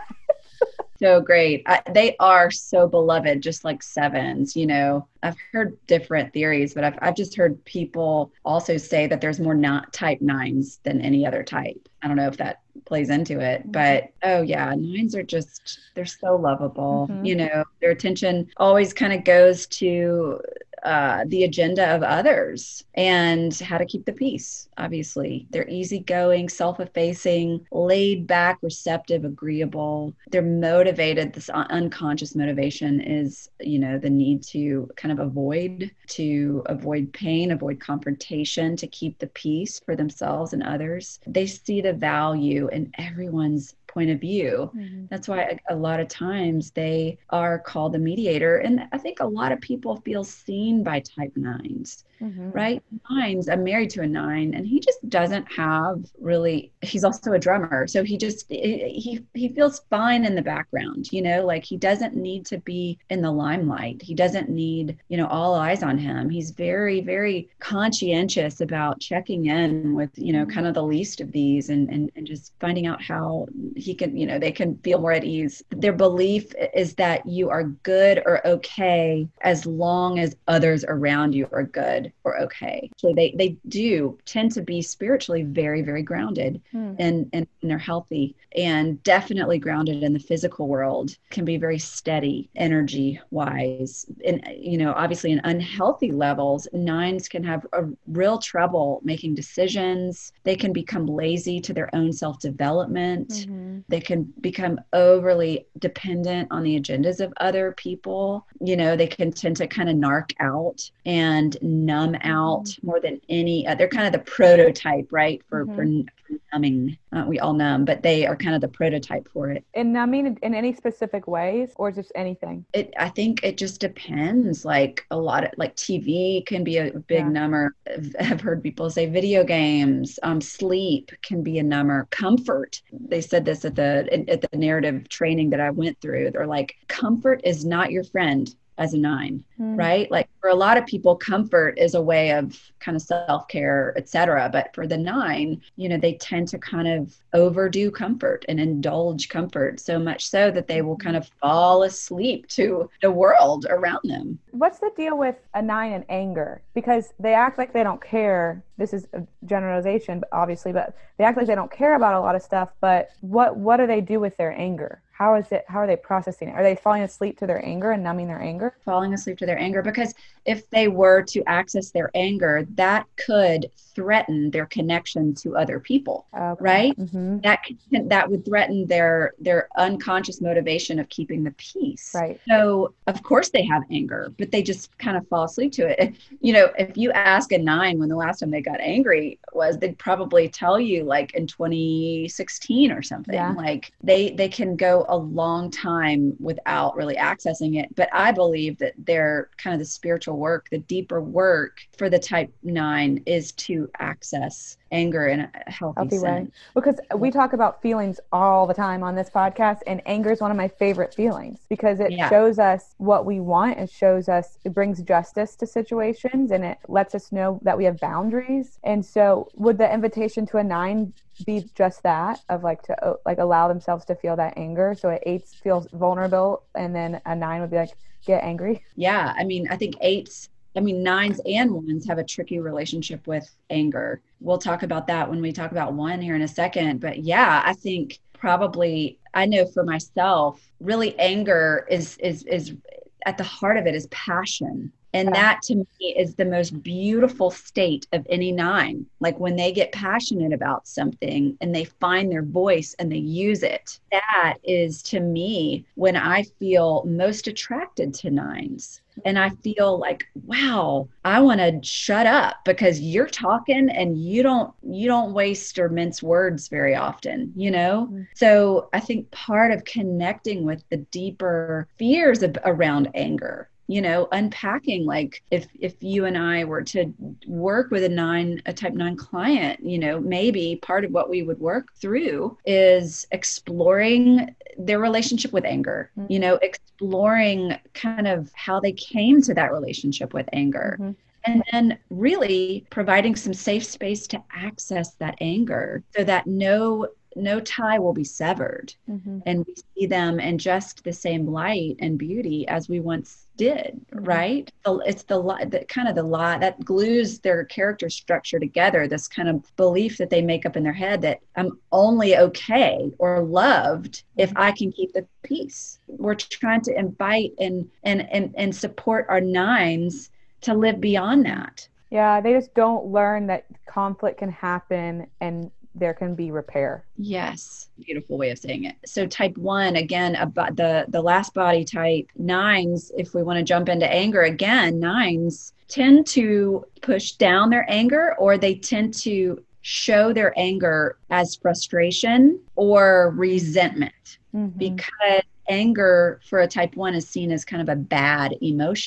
So great. I, they are so beloved, just like sevens. You know, I've heard different theories, but I've, I've just heard people also say that there's more not type nines than any other type. I don't know if that plays into it, but oh yeah, nines are just, they're so lovable. Mm-hmm. You know, their attention always kind of goes to uh, the agenda of others and how to keep the peace. Obviously, they're easygoing, self-effacing, laid back, receptive, agreeable. They're motivated. This un- unconscious motivation is, you know, the need to kind of avoid, to avoid pain, avoid confrontation, to keep the peace for themselves and others. They see the value in everyone's point of view. Mm-hmm. That's why a, a lot of times they are called the mediator. And I think a lot of people feel seen by type nines. mm-hmm. right? Nines, I'm married to a nine, and he just doesn't have really, he's also a drummer. So he just, he, he feels fine in the background, you know, like he doesn't need to be in the limelight. He doesn't need, you know, all eyes on him. He's very, very conscientious about checking in with, you know, kind of the least of these and, and, and just finding out how he can, you know, they can feel more at ease. Their belief is that you are good or okay as long as others around you are good or okay. So they, they do tend to be spiritually very, very grounded mm. and, and, and they're healthy and definitely grounded in the physical world, can be very steady energy wise. And, you know, obviously in unhealthy levels, nines can have a real trouble making decisions. They can become lazy to their own self-development. Mm-hmm. They can become overly dependent on the agendas of other people. You know, they can tend to kind of narc out and numb out mm-hmm. more than any. Uh, they're kind of the prototype, right? For, mm-hmm. for, for numbing. Uh, we all numb, but they are kind of the prototype for it. And numbing in, in any specific ways or just anything? It, I think it just depends. Like a lot of, like T V can be a big yeah. number. I've, I've heard people say video games, um, sleep can be a number. Comfort. They said this at the, at the narrative training that I went through. They're like, comfort is not your friend as a nine, mm. right? Like for a lot of people, comfort is a way of kind of self-care, et cetera. But for the nine, you know, they tend to kind of overdo comfort and indulge comfort so much so that they will kind of fall asleep to the world around them. What's the deal with a nine and anger? Because they act like they don't care. This is a generalization, obviously, but they act like they don't care about a lot of stuff. But what, what do they do with their anger? How is it, how are they processing it? Are they falling asleep to their anger and numbing their anger? Falling asleep to their anger, because if they were to access their anger, that could threaten their connection to other people, okay. right? Mm-hmm. That can, that would threaten their their unconscious motivation of keeping the peace. Right. So of course they have anger, but they just kind of fall asleep to it. If, you know, if you ask a nine when the last time they got angry was, they'd probably tell you like in twenty sixteen or something. Yeah. Like they they can go a long time without really accessing it. But I believe that their kind of the spiritual work, the deeper work for the type nine is to access anger in a healthy, healthy way. Because we talk about feelings all the time on this podcast, and anger is one of my favorite feelings because it yeah. shows us what we want. It shows us, it brings justice to situations, and it lets us know that we have boundaries. And so would the invitation to a nine be just that, of like to uh, like allow themselves to feel that anger? So an eight feels vulnerable, and then a nine would be like, get angry. Yeah. I mean, I think eights, I mean, nines and ones have a tricky relationship with anger. We'll talk about that when we talk about one here in a second. But yeah, I think probably, I know for myself, really anger is, is, is at the heart of it is passion. And that to me is the most beautiful state of any nine. Like when they get passionate about something and they find their voice and they use it, that is to me when I feel most attracted to nines. And I feel like, wow, I want to shut up because you're talking and you don't, you don't waste or mince words very often, you know? Mm-hmm. So I think part of connecting with the deeper fears of, around anger, you know, unpacking, like if, if you and I were to work with a nine, a type nine client, you know, maybe part of what we would work through is exploring their relationship with anger, mm-hmm. you know, exploring kind of how they came to that relationship with anger. Mm-hmm. And then really providing some safe space to access that anger so that no no tie will be severed. Mm-hmm. And we see them in just the same light and beauty as we once did, mm-hmm. right? It's the, the kind of the lie that glues their character structure together, this kind of belief that they make up in their head that I'm only okay or loved if I can keep the peace. We're trying to invite and, and, and, and support our nines to live beyond that. Yeah, they just don't learn that conflict can happen and there can be repair. Yes. Beautiful way of saying it. So type one, again, about the, the last body type, nines, if we want to jump into anger again, nines tend to push down their anger, or they tend to show their anger as frustration or resentment, mm-hmm. because anger for a type one is seen as kind of a bad emotion.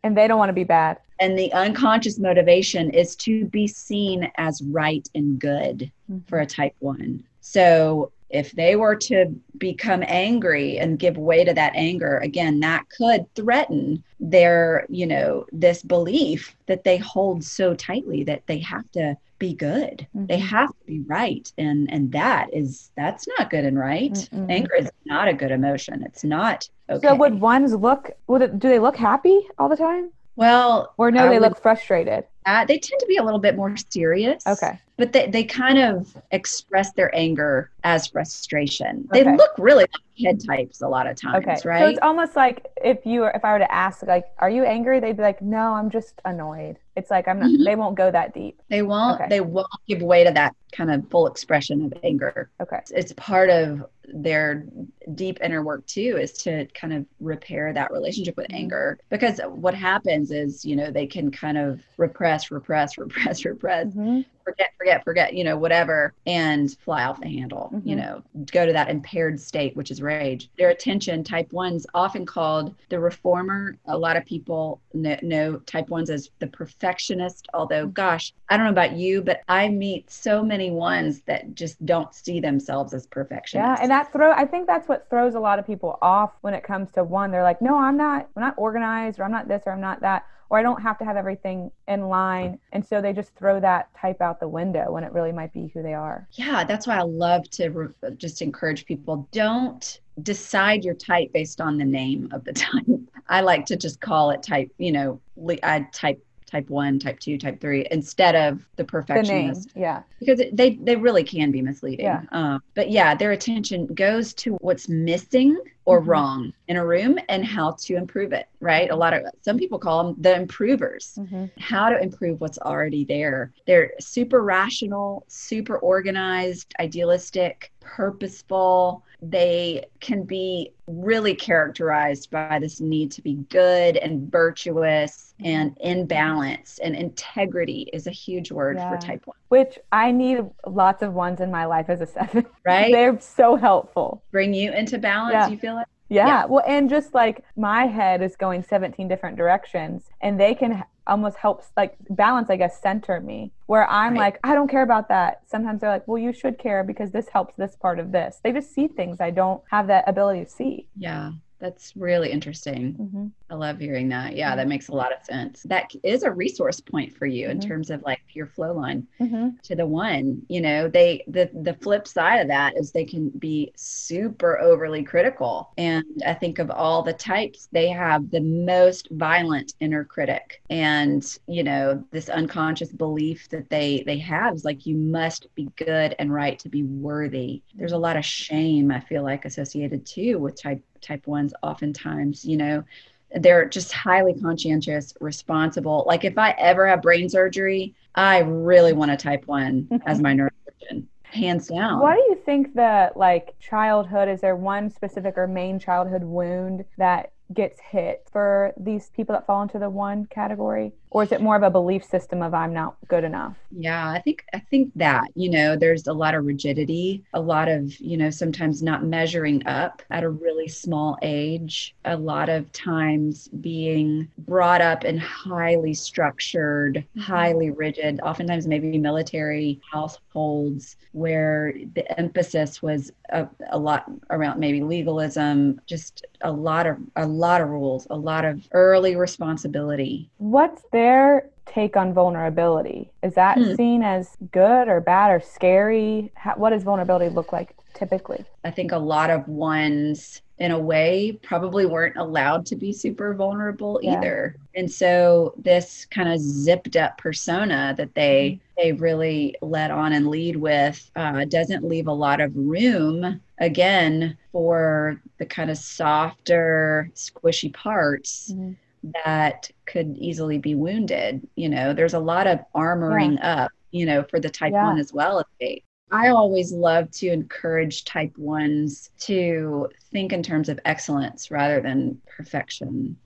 And they don't want to be bad. And the unconscious motivation is to be seen as right and good mm-hmm. for a type one. So if they were to become angry and give way to that anger, again, that could threaten their, you know, this belief that they hold so tightly that they have to be good. Mm-hmm. They have to be right. And, and that is, that's not good and right. Mm-mm. Anger is not a good emotion. It's not okay. So would ones look, would it, do they look happy all the time? Well, or no, I they would, look frustrated. Uh, they tend to be a little bit more serious. Okay. But they, they kind of express their anger as frustration. Okay. They look really like head types a lot of times, okay. right? So it's almost like if you were, if I were to ask, like, are you angry? They'd be like, no, I'm just annoyed. It's like, I'm not, mm-hmm. they won't go that deep. They won't, okay. they won't give way to that kind of full expression of anger. Okay. It's, it's part of their deep inner work too, is to kind of repair that relationship with anger. Because what happens is, you know, they can kind of repress, repress, repress, repress, mm-hmm. forget, forget, forget, you know, whatever, and fly off the handle, mm-hmm. you know, go to that impaired state, which is rage. Their attention, type one's often called the reformer. A lot of people know, know type ones as the perfectionist, although gosh, I don't know about you, but I meet so many ones that just don't see themselves as perfectionists. Yeah. And that throw, I think that's what throws a lot of people off when it comes to one. They're like, no, I'm not, I'm not organized, or I'm not this, or I'm not that, or I don't have to have everything in line. And so they just throw that type out the window when it really might be who they are. Yeah. That's why I love to re- just encourage people, don't decide your type based on the name of the type. I like to just call it type, you know, I type type one, type two, type three, instead of the perfectionist. The name, yeah. Because it, they, they really can be misleading. Yeah. Um, but yeah, their attention goes to what's missing or mm-hmm. wrong in a room and how to improve it, right? A lot of, some people call them the improvers, mm-hmm. how to improve what's already there. They're super rational, super organized, idealistic, purposeful. They can be really characterized by this need to be good and virtuous and in balance, and integrity is a huge word yeah. for type one. Which I need lots of ones in my life as a seven. Right? They're so helpful. Bring you into balance, yeah. you feel it? Yeah. yeah. Well, and just like my head is going seventeen different directions, and they can almost help like balance, I guess, center me, where I'm right. like, I don't care about that. Sometimes they're like, well, you should care because this helps this part of this. They just see things I don't have that ability to see. Yeah. That's really interesting. Mm-hmm. I love hearing that. Yeah, mm-hmm. that makes a lot of sense. That is a resource point for you mm-hmm. in terms of like your flow line mm-hmm. to the one. You know, they the the flip side of that is they can be super overly critical. And I think of all the types, they have the most violent inner critic. And, you know, this unconscious belief that they they have is like, you must be good and right to be worthy. There's a lot of shame, I feel like, associated too with type type ones. Oftentimes, you know, they're just highly conscientious, responsible. Like if I ever have brain surgery, I really want a type one as my neurosurgeon, hands down. Why do you think that like childhood, is there one specific or main childhood wound that gets hit for these people that fall into the one category? Or is it more of a belief system of I'm not good enough? Yeah, I think I think that, you know, there's a lot of rigidity, a lot of, you know, sometimes not measuring up at a really small age, a lot of times being brought up in highly structured, mm-hmm. highly rigid, oftentimes maybe military households where the emphasis was a, a lot around maybe legalism, just a lot of a lot of rules, a lot of early responsibility. What's their take on vulnerability? Is that hmm. seen as good or bad or scary? How, what does vulnerability look like typically? I think a lot of ones, in a way, probably weren't allowed to be super vulnerable yeah. either. And so this kind of zipped up persona that they mm-hmm. they really let on and lead with uh, doesn't leave a lot of room, again, for the kind of softer, squishy parts mm-hmm. that could easily be wounded. You know, there's a lot of armoring yeah. up, you know, for the type yeah. one as well as fate. I always love to encourage type ones to think in terms of excellence rather than perfection.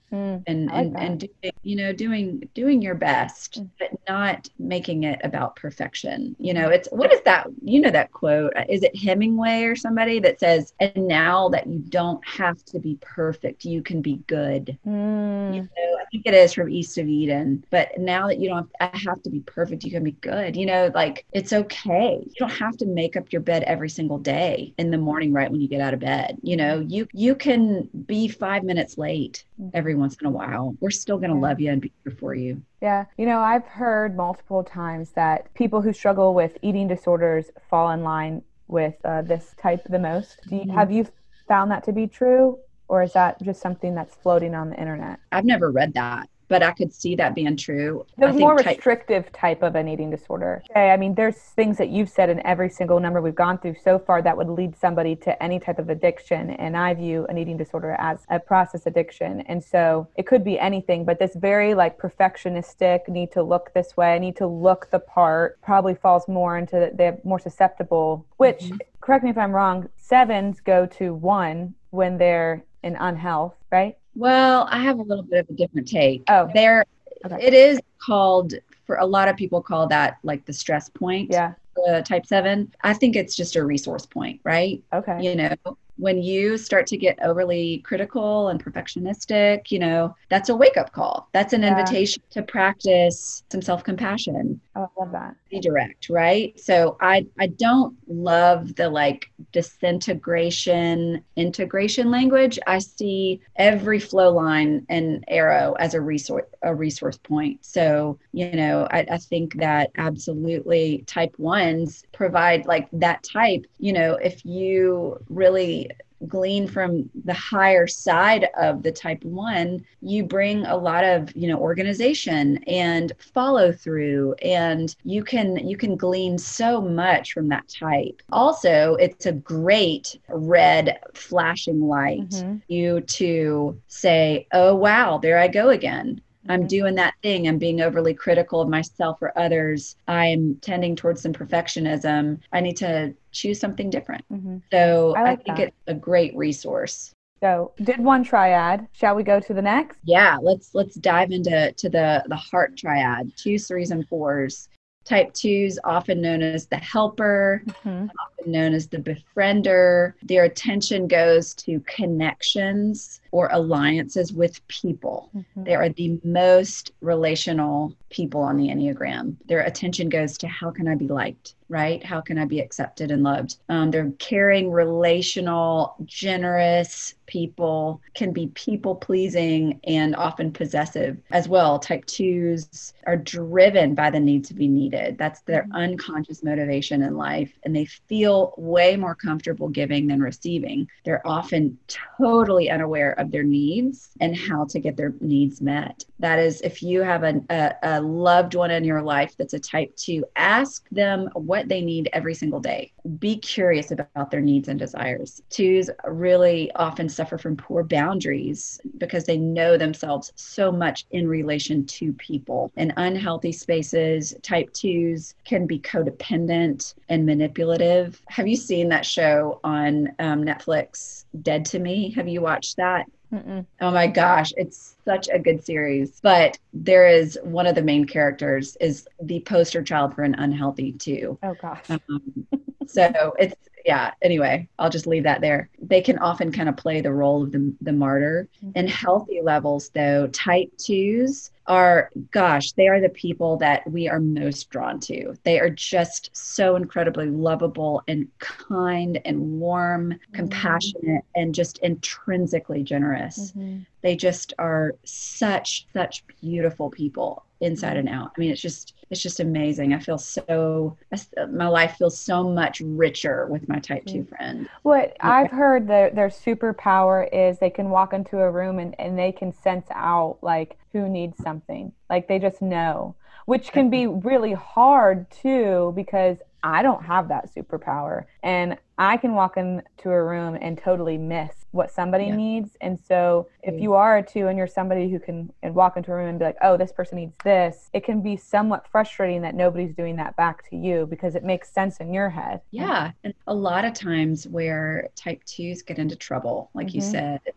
Mm, and I like and that. and doing, you know, doing doing your best, Mm. but not making it about perfection. You know, it's what is that? You know that quote? Is it Hemingway or somebody that says, "And now that you don't have to be perfect, you can be good." Mm. You know, I think it is from East of Eden. But now that you don't have to be perfect, you can be good. You know, like it's okay. You don't have to make up your bed every single day in the morning, right when you get out of bed. You know, you you can be five minutes late every once in a while. We're still going to Yeah. love you and be here for you. Yeah. You know, I've heard multiple times that people who struggle with eating disorders fall in line with uh, this type the most. Do you, have you found that to be true? Or is that just something that's floating on the internet? I've never read that, but I could see that being true. The I think more type- restrictive type of an eating disorder. Okay, I mean, there's things that you've said in every single number we've gone through so far that would lead somebody to any type of addiction. And I view an eating disorder as a process addiction. And so it could be anything, but this very like perfectionistic, need to look this way, need to look the part, probably falls more into that they're more susceptible, which, mm-hmm. correct me if I'm wrong, sevens go to one when they're in unhealth, right? Well, I have a little bit of a different take. Oh, there, okay. It is called, for a lot of people call that like the stress point. Yeah. Uh, type seven. I think it's just a resource point, right? Okay. You know, when you start to get overly critical and perfectionistic, you know, that's a wake up call. That's an Yeah. invitation to practice some self-compassion. Oh, I love that. Be direct, right? So I, I don't love the like disintegration, integration language. I see every flow line and arrow as a resource, a resource point. So, you know, I, I think that absolutely type ones provide like that type, you know, if you really glean from the higher side of the type one, you bring a lot of, you know, organization and follow through, and you can you can glean so much from that type. Also, it's a great red flashing light, mm-hmm. you to say, oh wow, there I go again. I'm doing that thing. I'm being overly critical of myself or others. I'm tending towards some perfectionism. I need to choose something different. Mm-hmm. So I, like I think that. It's a great resource. So did one triad. Shall we go to the next? Yeah, let's let's dive into to the, the heart triad, twos, threes, and fours. Type twos, often known as the helper, mm-hmm. often known as the befriender. Their attention goes to connections or alliances with people. Mm-hmm. They are the most relational people on the Enneagram. Their attention goes to how can I be liked, right? How can I be accepted and loved? Um, they're caring, relational, generous people, can be people pleasing and often possessive as well. Type twos are driven by the need to be needed. That's their mm-hmm. unconscious motivation in life. And they feel way more comfortable giving than receiving. They're often totally unaware of their needs and how to get their needs met. That is, if you have a, a, a loved one in your life that's a type two, ask them what they need every single day. Be curious about their needs and desires. Twos really often suffer from poor boundaries because they know themselves so much in relation to people. In unhealthy spaces, type twos can be codependent and manipulative. Have you seen that show on um, Netflix, Dead to Me? Have you watched that? Mm-mm. Oh my gosh, it's such a good series. But there is one of the main characters is the poster child for an unhealthy two. Oh gosh. Um, so it's, yeah, anyway, I'll just leave that there. They can often kind of play the role of the, the martyr. Mm-hmm. In healthy levels, though, type twos are, gosh, they are the people that we are most drawn to. They are just so incredibly lovable and kind and warm, mm-hmm. compassionate, and just intrinsically generous. Mm-hmm. They just are such, such beautiful people inside and out. I mean, it's just, it's just amazing. I feel so, my life feels so much richer with my type two friend. What I've heard that their superpower is they can walk into a room and, and they can sense out like who needs something. Like they just know, which can be really hard too, because I don't have that superpower and I can walk into a room and totally miss what somebody yeah. needs. And so if you are a two and you're somebody who can and walk into a room and be like, oh, this person needs this, it can be somewhat frustrating that nobody's doing that back to you because it makes sense in your head. Yeah. And a lot of times where type twos get into trouble, like mm-hmm. you said,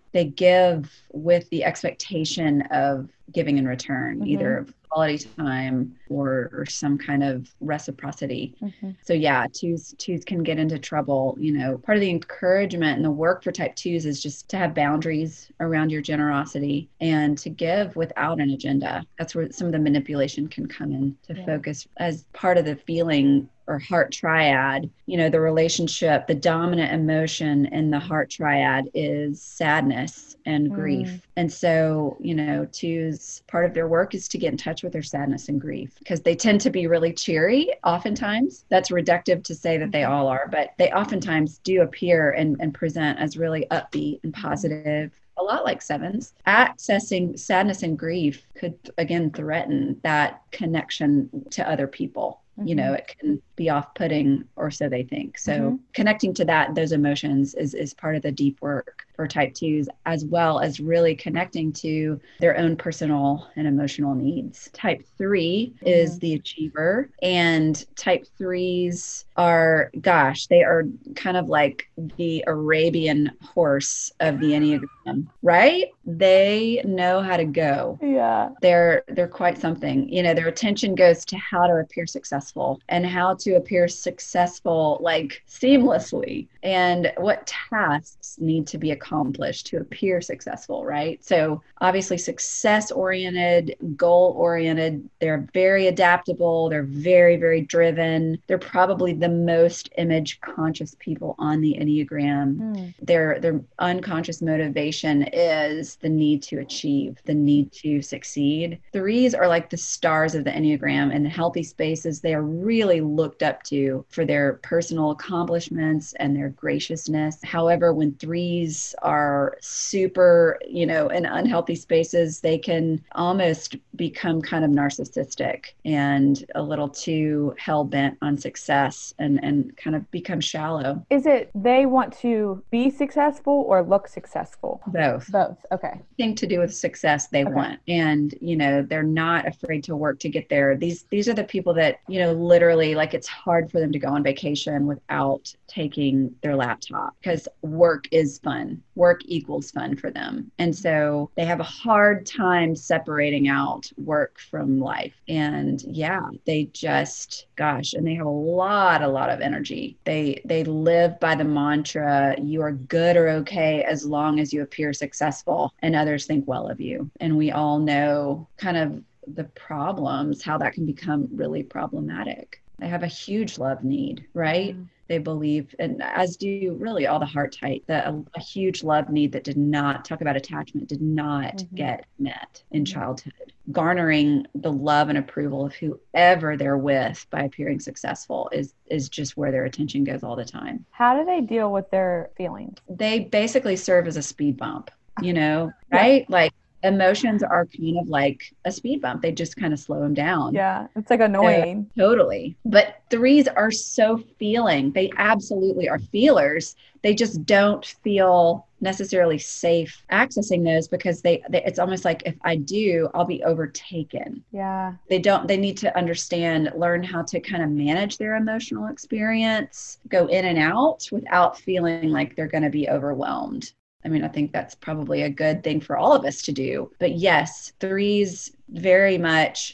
they give with the expectation of giving in return, mm-hmm. either quality time or, or some kind of reciprocity. Mm-hmm. So yeah, twos, twos can get into trouble. You know, part of the encouragement and the work for type twos is just to have boundaries around your generosity and to give without an agenda. That's where some of the manipulation can come in to yeah. focus as part of the feeling or heart triad. You know, the relationship, the dominant emotion in the heart triad is sadness and grief. Mm. And so, you know, twos, part of their work is to get in touch with their sadness and grief, because they tend to be really cheery oftentimes. That's reductive to say that they all are, but they oftentimes do appear and, and present as really upbeat and positive. A lot like sevens. Accessing sadness and grief could, again, threaten that connection to other people. Mm-hmm. You know, it can be off-putting, or so they think. So mm-hmm. connecting to that, those emotions is, is part of the deep work for type twos, as well as really connecting to their own personal and emotional needs. Type three mm-hmm. is the achiever, and type threes are, gosh, they are kind of like the Arabian horse of the Enneagram, right? They know how to go. Yeah. They're, they're quite something. You know, their attention goes to how to appear successful and how to appear successful, like seamlessly, and what tasks need to be accomplished to appear successful, right? So obviously success oriented, goal oriented, they're very adaptable. They're very, very driven. They're probably the most image conscious people on the Enneagram. Mm. Their, their unconscious motivation is the need to achieve, the need to succeed. Threes are like the stars of the Enneagram. In the healthy spaces, they are really looked up to for their personal accomplishments and their graciousness. However, when threes are super, you know, in unhealthy spaces, they can almost become kind of narcissistic and a little too hell-bent on success and, and kind of become shallow. Is it they want to be successful or look successful? Both. Both. Okay. Thing to do with success they okay. want. And, you know, they're not afraid to work to get there. These, these are the people that, you know, literally, like, it's hard for them to go on vacation without taking their laptop, because work is fun. Work equals fun for them. And so they have a hard time separating out work from life. And yeah, they just, gosh, and they have a lot, a lot of energy. They, they live by the mantra, you are good or okay as long as you appear successful and others think well of you. And we all know kind of the problems, how that can become really problematic. They have a huge love need, right? Mm-hmm. They believe, and as do really all the heart type, that a, a huge love need that did not, talk about attachment, did not mm-hmm. get met in mm-hmm. childhood. Garnering the love and approval of whoever they're with by appearing successful is, is just where their attention goes all the time. How do they deal with their feelings? They basically serve as a speed bump, you know, right? Yeah. Like, emotions are kind of like a speed bump. They just kind of slow them down. Yeah. It's like annoying. So, totally. But threes are so feeling. They absolutely are feelers. They just don't feel necessarily safe accessing those because they, they it's almost like if I do, I'll be overtaken. Yeah. They don't, they need to understand, learn how to kind of manage their emotional experience, go in and out without feeling like they're going to be overwhelmed. I mean, I think that's probably a good thing for all of us to do. But yes, threes very much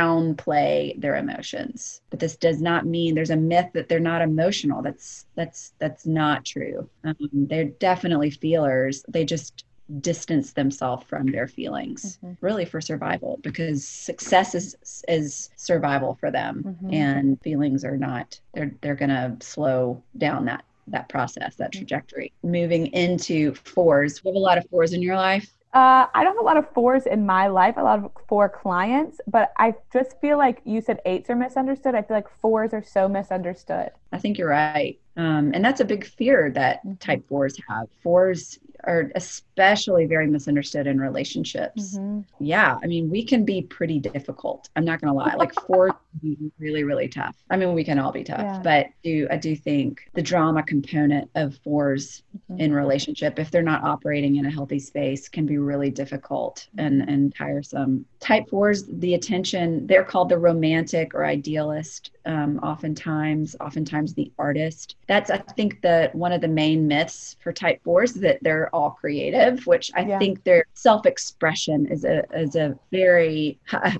downplay their emotions. But this does not mean, there's a myth that they're not emotional. That's that's that's not true. Um, they're definitely feelers. They just distance themselves from their feelings, mm-hmm. really for survival, because success is is survival for them, mm-hmm. and feelings are not. They're they're gonna slow down that. that process, that trajectory. Moving into fours. You have a lot of fours in your life? Uh, I don't have a lot of fours in my life, a lot of four clients, but I just feel like you said eights are misunderstood. I feel like fours are so misunderstood. I think you're right. Um, and that's a big fear that type fours have. Fours are especially very misunderstood in relationships. Mm-hmm. Yeah. I mean, we can be pretty difficult. I'm not going to lie. Like fours can be really, really tough. I mean, we can all be tough, yeah. but do, I do think the drama component of fours mm-hmm. in relationship, if they're not operating in a healthy space, can be really difficult and, and tiresome. Type fours, the attention, they're called the romantic or idealist. Um, oftentimes, oftentimes the artist. That's, I think, the one of the main myths for type fours is that they're are all creative, which I Yeah. think their self-expression is a is a very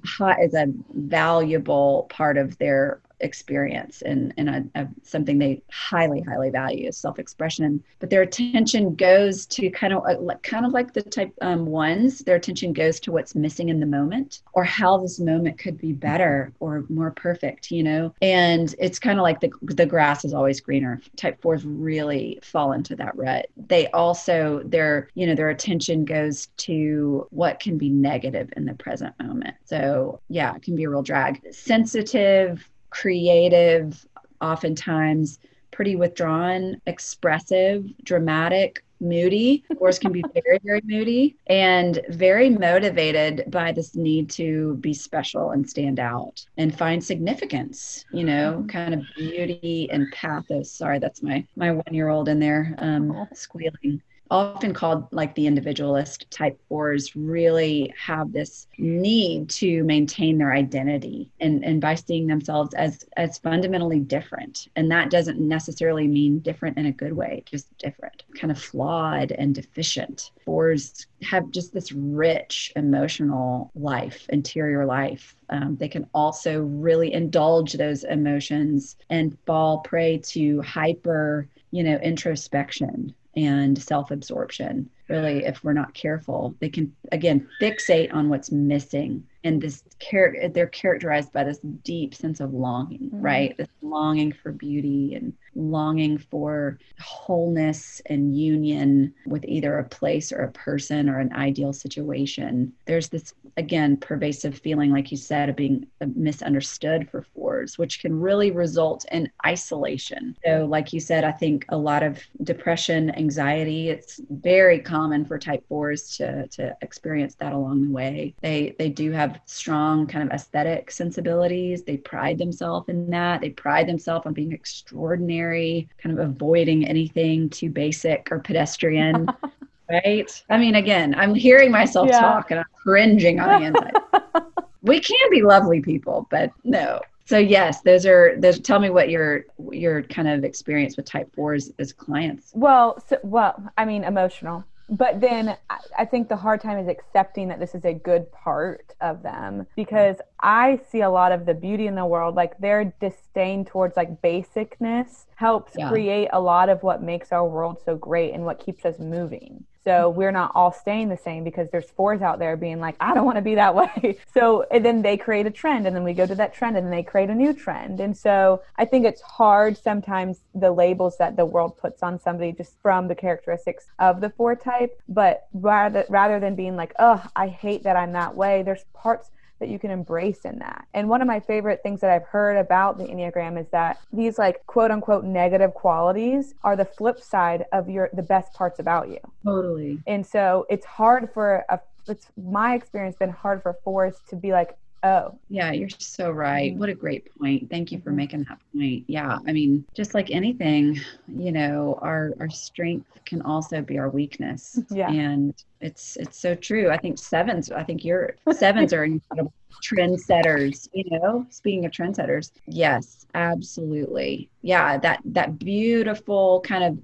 is a valuable part of their experience, and, and a, a, something they highly, highly value is self-expression. But their attention goes to kind of uh, kind of like the type um, ones, their attention goes to what's missing in the moment, or how this moment could be better or more perfect, you know? And it's kind of like the, the grass is always greener. Type fours really fall into that rut. They also, their, you know, their attention goes to what can be negative in the present moment. So yeah, it can be a real drag. Sensitive, creative, oftentimes pretty withdrawn, expressive, dramatic, moody. Fours can be very, very moody and very motivated by this need to be special and stand out and find significance, you know, kind of beauty and pathos. Sorry, that's my my one-year-old in there um, squealing. Often called like the individualist. Type fours really have this need to maintain their identity and, and by seeing themselves as, as fundamentally different. And that doesn't necessarily mean different in a good way, just different, kind of flawed and deficient. Fours have just this rich emotional life, interior life. Um, they can also really indulge those emotions and fall prey to hyper, you know, introspection and self-absorption. Really, if we're not careful, they can, again, fixate on what's missing. And this char- they're characterized by this deep sense of longing, mm-hmm. right? This longing for beauty and longing for wholeness and union with either a place or a person or an ideal situation. There's this, again, pervasive feeling, like you said, of being misunderstood for fours, which can really result in isolation. So like you said, I think a lot of depression, anxiety, it's very common for type fours to, to experience that along the way. They, they do have strong kind of aesthetic sensibilities. They pride themselves in that. They pride themselves on being extraordinary, kind of avoiding anything too basic or pedestrian. Right? I mean, again, I'm hearing myself yeah. talk and I'm cringing on the inside. We can be lovely people, but no. So yes, those are those. Tell me what your your kind of experience with type fours as clients. Well, so, well, I mean, emotional. But then I think the hard time is accepting that this is a good part of them, because I see a lot of the beauty in the world, like their disdain towards like basicness helps yeah. create a lot of what makes our world so great and what keeps us moving. So we're not all staying the same because there's fours out there being like, I don't want to be that way. So and then they create a trend and then we go to that trend and then they create a new trend. And so I think it's hard sometimes the labels that the world puts on somebody just from the characteristics of the four type. But rather, rather than being like, oh, I hate that I'm that way, there's parts that you can embrace in that. And one of my favorite things that I've heard about the Enneagram is that these like quote unquote negative qualities are the flip side of your the best parts about you. Totally. And so it's hard for a it's my experience been hard for fours to be like, oh. Yeah, you're so right. What a great point. Thank you for making that point. Yeah, I mean, just like anything, you know, our our strength can also be our weakness. Yeah. And it's it's so true. I think sevens, I think you're sevens are incredible trendsetters, you know, speaking of trendsetters. Yes, absolutely. Yeah, that that beautiful kind of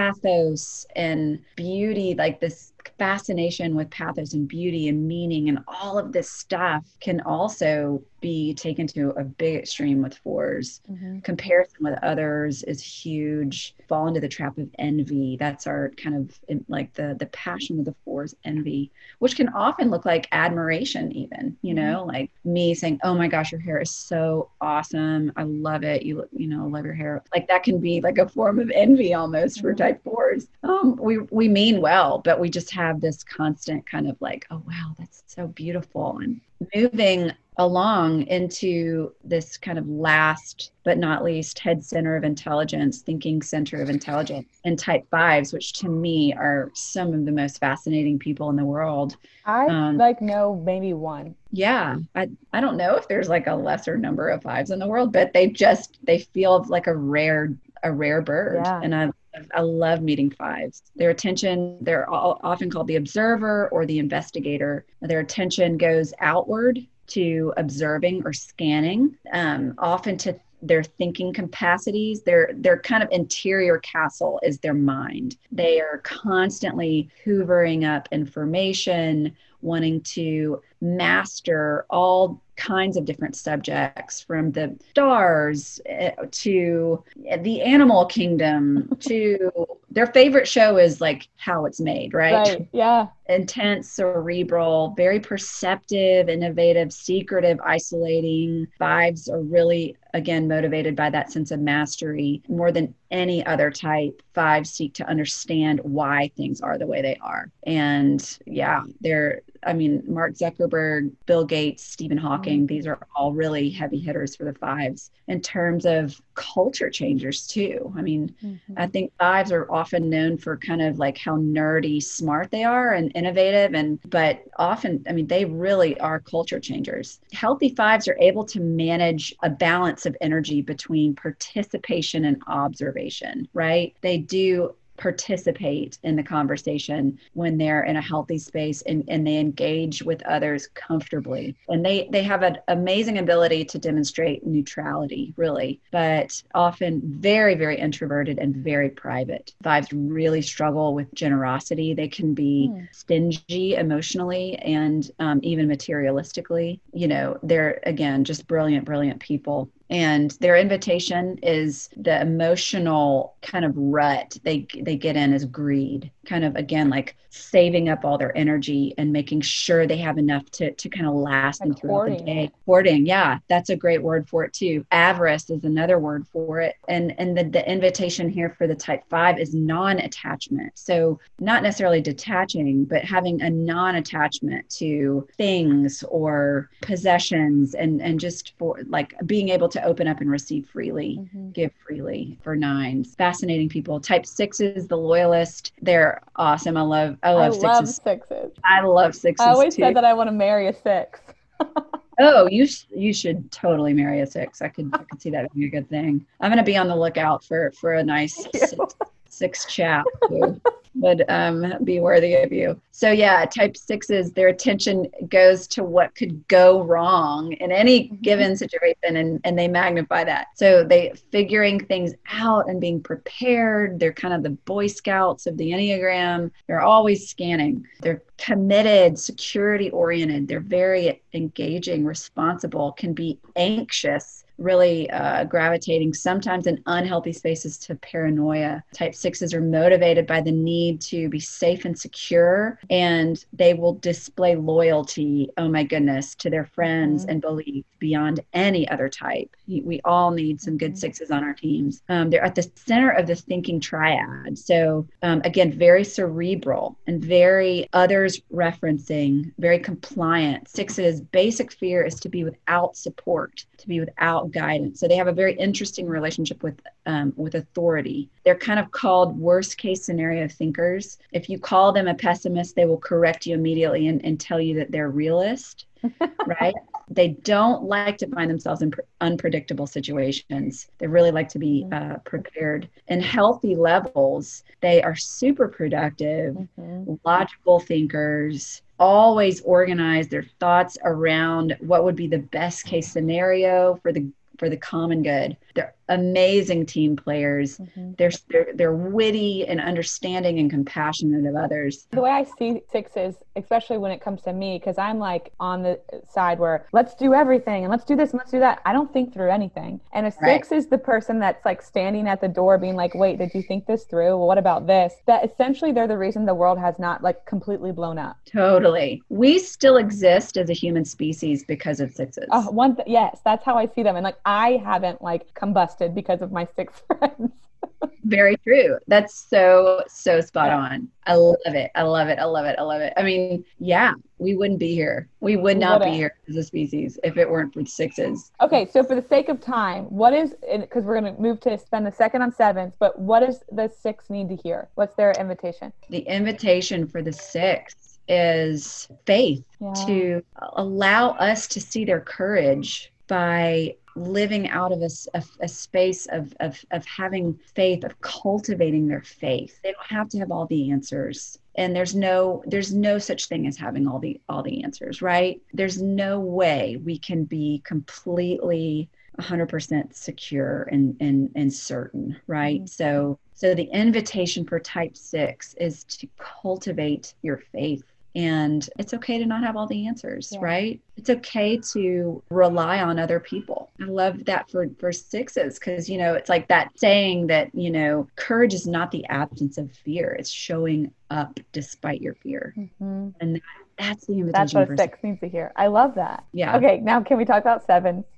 pathos and beauty, like this fascination with pathos and beauty and meaning and all of this stuff can also be taken to a big extreme with fours. Mm-hmm. Comparison with others is huge. Fall into the trap of envy. That's our kind of like the the passion of the fours, envy, which can often look like admiration even, you know, mm-hmm. like me saying, oh my gosh, your hair is so awesome. I love it. You look, you know, love your hair. Like that can be like a form of envy almost mm-hmm. for type fours. Um, we, we mean well, but we just have this constant kind of like, oh, wow, that's so beautiful. And moving along into this kind of last but not least head center of intelligence, thinking center of intelligence, and type fives, which to me are some of the most fascinating people in the world. I um, like know maybe one. Yeah. I, I don't know if there's like a lesser number of fives in the world, but they just, they feel like a rare, a rare bird. Yeah. And I, I love meeting fives. Their attention, they're all often called the observer or the investigator. Their attention goes outward to observing or scanning, um, often to their thinking capacities. Their their kind of interior castle is their mind. They are constantly hoovering up information, wanting to master all kinds of different subjects, from the stars to the animal kingdom to their favorite show is like How It's Made, right? Right. Yeah. Intense, cerebral, very perceptive, innovative, secretive, isolating. Fives are really, again, motivated by that sense of mastery more than any other type. Fives seek to understand why things are the way they are. And yeah, they're, I mean, Mark Zuckerberg, Bill Gates, Stephen Hawking, mm-hmm. these are all really heavy hitters for the fives in terms of culture changers too. I mean, mm-hmm. I think fives are often known for kind of like how nerdy smart they are and innovative, and but often, I mean, they really are culture changers. Healthy fives are able to manage a balance of energy between participation and observation, right? They do participate in the conversation when they're in a healthy space, and, and they engage with others comfortably. And they, they have an amazing ability to demonstrate neutrality, really, but often very, very introverted and very private. Fives really struggle with generosity. They can be mm. stingy emotionally and um, even materialistically. You know, they're, again, just brilliant, brilliant people. And their invitation is the emotional kind of rut they they get in is greed, kind of, again, like saving up all their energy and making sure they have enough to to kind of last them throughout hoarding. the day. Hoarding, yeah, that's a great word for it too. Avarice is another word for it. And and the, the invitation here for the type five is non-attachment. So not necessarily detaching, but having a non-attachment to things or possessions, and and just for like being able to to open up and receive freely, mm-hmm. give freely for nines. Fascinating people. Type sixes, the loyalist. They're awesome. I love, I love I sixes. love sixes. I love sixes. I always too. said that I want to marry a six. Oh, you sh- you should totally marry a six. I could I could see that being a good thing. I'm gonna be on the lookout for for a nice six, six chap who would um, be worthy of you. So yeah, type sixes, their attention goes to what could go wrong in any mm-hmm. given situation, and, and they magnify that. So they figuring things out and being prepared. They're kind of the Boy Scouts of the Enneagram. They're always scanning. They're committed, security oriented. They're very engaging, responsible, can be anxious, really uh, gravitating sometimes in unhealthy spaces to paranoia. Type sixes are motivated by the need to be safe and secure, and they will display loyalty, oh my goodness, to their friends mm-hmm. and belief beyond any other type. We all need some good sixes on our teams. Um, they're at the center of the thinking triad. So um, again, very cerebral and very others referencing, very compliant. Sixes' basic fear is to be without support, to be without guidance. So they have a very interesting relationship with um, with authority. They're kind of called worst case scenario thinkers. If you call them a pessimist, they will correct you immediately and, and tell you that they're realist. Right? They don't like to find themselves in pr- unpredictable situations. They really like to be uh, prepared. In healthy levels, they are super productive, mm-hmm. logical thinkers, always organize their thoughts around what would be the best case scenario for the for the common good. They're amazing team players. Mm-hmm. They're, they're they're witty and understanding and compassionate of others. The way I see sixes, especially when it comes to me, because I'm like on the side where let's do everything and let's do this and let's do that. I don't think through anything. And a six right. is the person that's like standing at the door being like, wait, did you think this through? Well, what about this? That essentially they're the reason the world has not like completely blown up. Totally. We still exist as a human species because of sixes. Uh, one th- yes, that's how I see them. And like I haven't like combusted because of my six friends. Very true. That's so, so spot on. I love it. I love it. I love it. I love it. I mean, yeah, we wouldn't be here. We would not be here as a species if it weren't for sixes. Okay. So for the sake of time, what is, because we're going to move to spend the second on sevens, but what does the six need to hear? What's their invitation? The invitation for the six is faith, yeah. to allow us to see their courage by living out of a, a, a space of, of, of having faith, of cultivating their faith. They don't have to have all the answers. And there's no, there's no such thing as having all the, all the answers, right? There's no way we can be completely one hundred percent secure and, and, and certain, right? Mm-hmm. So, so the invitation for type six is to cultivate your faith. And it's okay to not have all the answers, yeah. right? It's okay to rely on other people. I love that for, for sixes, because, you know, it's like that saying that, you know, courage is not the absence of fear. It's showing up despite your fear. Mm-hmm. And that, that's the invitation. That's what a six needs to hear. I love that. Yeah. Okay, now can we talk about sevens?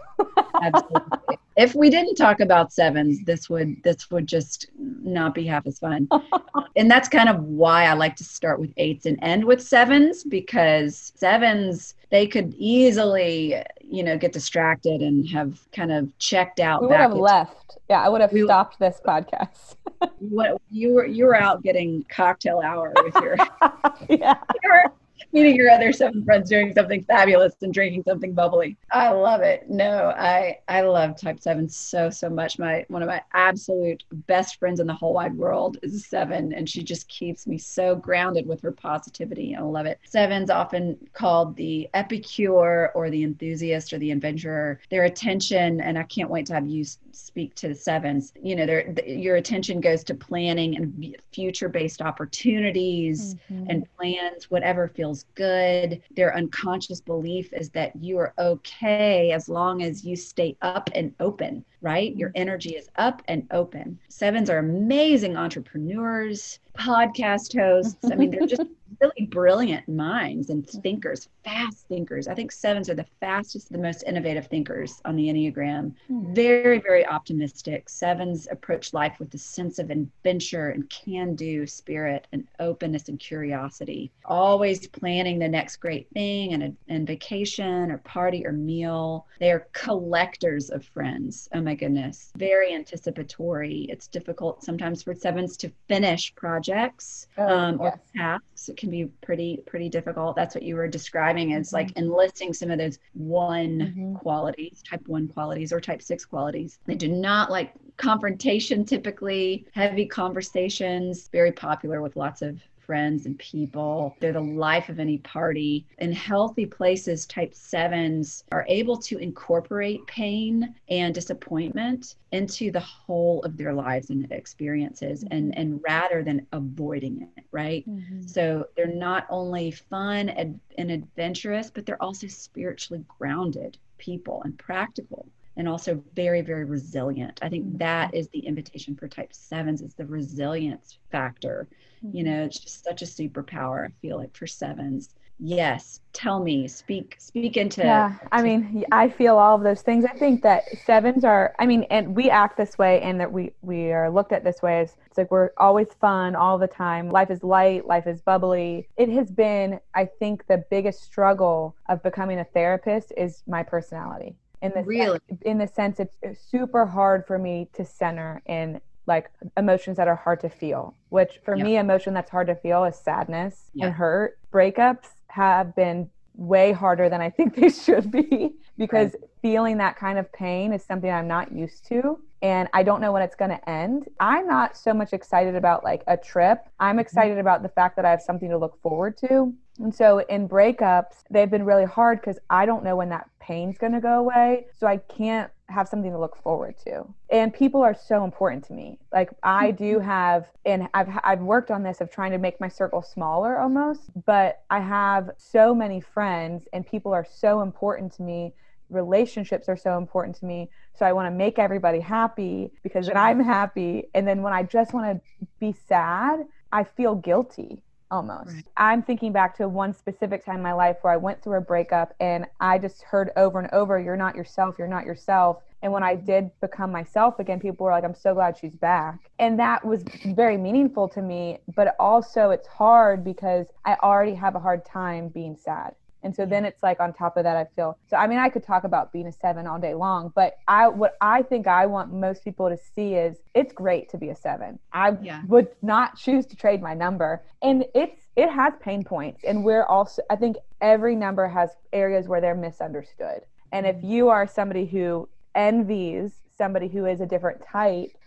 Absolutely. If we didn't talk about sevens, this would this would just not be half as fun. And that's kind of why I like to start with eights and end with sevens, because sevens, they could easily, you know, get distracted and have kind of checked out. We would have left. Yeah, I would have we, stopped this podcast. What you were you were out getting cocktail hour with your yeah. your, meeting your other seven friends, doing something fabulous and drinking something bubbly. I love it. No, I I love type seven so, so much. My one of my absolute best friends in the whole wide world is a seven, and she just keeps me so grounded with her positivity. I love it. Seven's often called the epicure or the enthusiast or the adventurer. Their attention, and I can't wait to have you speak to the sevens, you know, their, your attention goes to planning and future-based opportunities mm-hmm. and plans, whatever feels good. Their unconscious belief is that you are okay as long as you stay up and open, right? Mm-hmm. Your energy is up and open. Sevens are amazing entrepreneurs, podcast hosts. I mean, they're just really brilliant minds and thinkers, fast thinkers. I think sevens are the fastest, the most innovative thinkers on the Enneagram. Mm-hmm. Very, very optimistic. Sevens approach life with a sense of adventure and can-do spirit and openness and curiosity. Always planning the next great thing and a and vacation or party or meal. They are collectors of friends. Oh my goodness. Very anticipatory. It's difficult sometimes for sevens to finish projects oh, um, or yes. tasks. It can be pretty, pretty difficult. That's what you were describing as mm-hmm. like enlisting some of those one mm-hmm. qualities, type one qualities or type six qualities. They do not like confrontation, typically heavy conversations, very popular with lots of friends and people. They're the life of any party. In healthy places, type sevens are able to incorporate pain and disappointment into the whole of their lives and experiences, mm-hmm. and, and rather than avoiding it, right? Mm-hmm. So they're not only fun and, and adventurous, but they're also spiritually grounded people and practical. And also very, very resilient. I think that is the invitation for type sevens, is the resilience factor. Mm-hmm. You know, it's just such a superpower, I feel like, for sevens. Yes. Tell me, speak, speak into. Yeah. I mean, I feel all of those things. I think that sevens are, I mean, and we act this way, and that we, we are looked at this way as it's like, we're always fun all the time. Life is light. Life is bubbly. It has been, I think, the biggest struggle of becoming a therapist is my personality. In the, really? sense, in the sense, it's super hard for me to center in like emotions that are hard to feel, which for yeah. me, emotion that's hard to feel is sadness yeah. and hurt. Breakups have been way harder than I think they should be, because right. feeling that kind of pain is something I'm not used to. And I don't know when it's going to end. I'm not so much excited about like a trip. I'm excited mm-hmm. about the fact that I have something to look forward to. And so in breakups, they've been really hard because I don't know when that pain's going to go away. So I can't have something to look forward to. And people are so important to me. Like I do have, and I've I've worked on this of trying to make my circle smaller almost, but I have so many friends and people are so important to me. Relationships are so important to me. So I want to make everybody happy because then I'm happy. And then when I just want to be sad, I feel guilty. Almost. Right. I'm thinking back to one specific time in my life where I went through a breakup and I just heard over and over, you're not yourself, you're not yourself. And when I did become myself again, people were like, I'm so glad she's back. And that was very meaningful to me, but also it's hard because I already have a hard time being sad. And so then it's like on top of that, I feel, so I mean, I could talk about being a seven all day long, but I, what I think I want most people to see is it's great to be a seven. I yeah. would not choose to trade my number. And it's, it has pain points. And we're also, I think every number has areas where they're misunderstood. And if you are somebody who envies somebody who is a different type,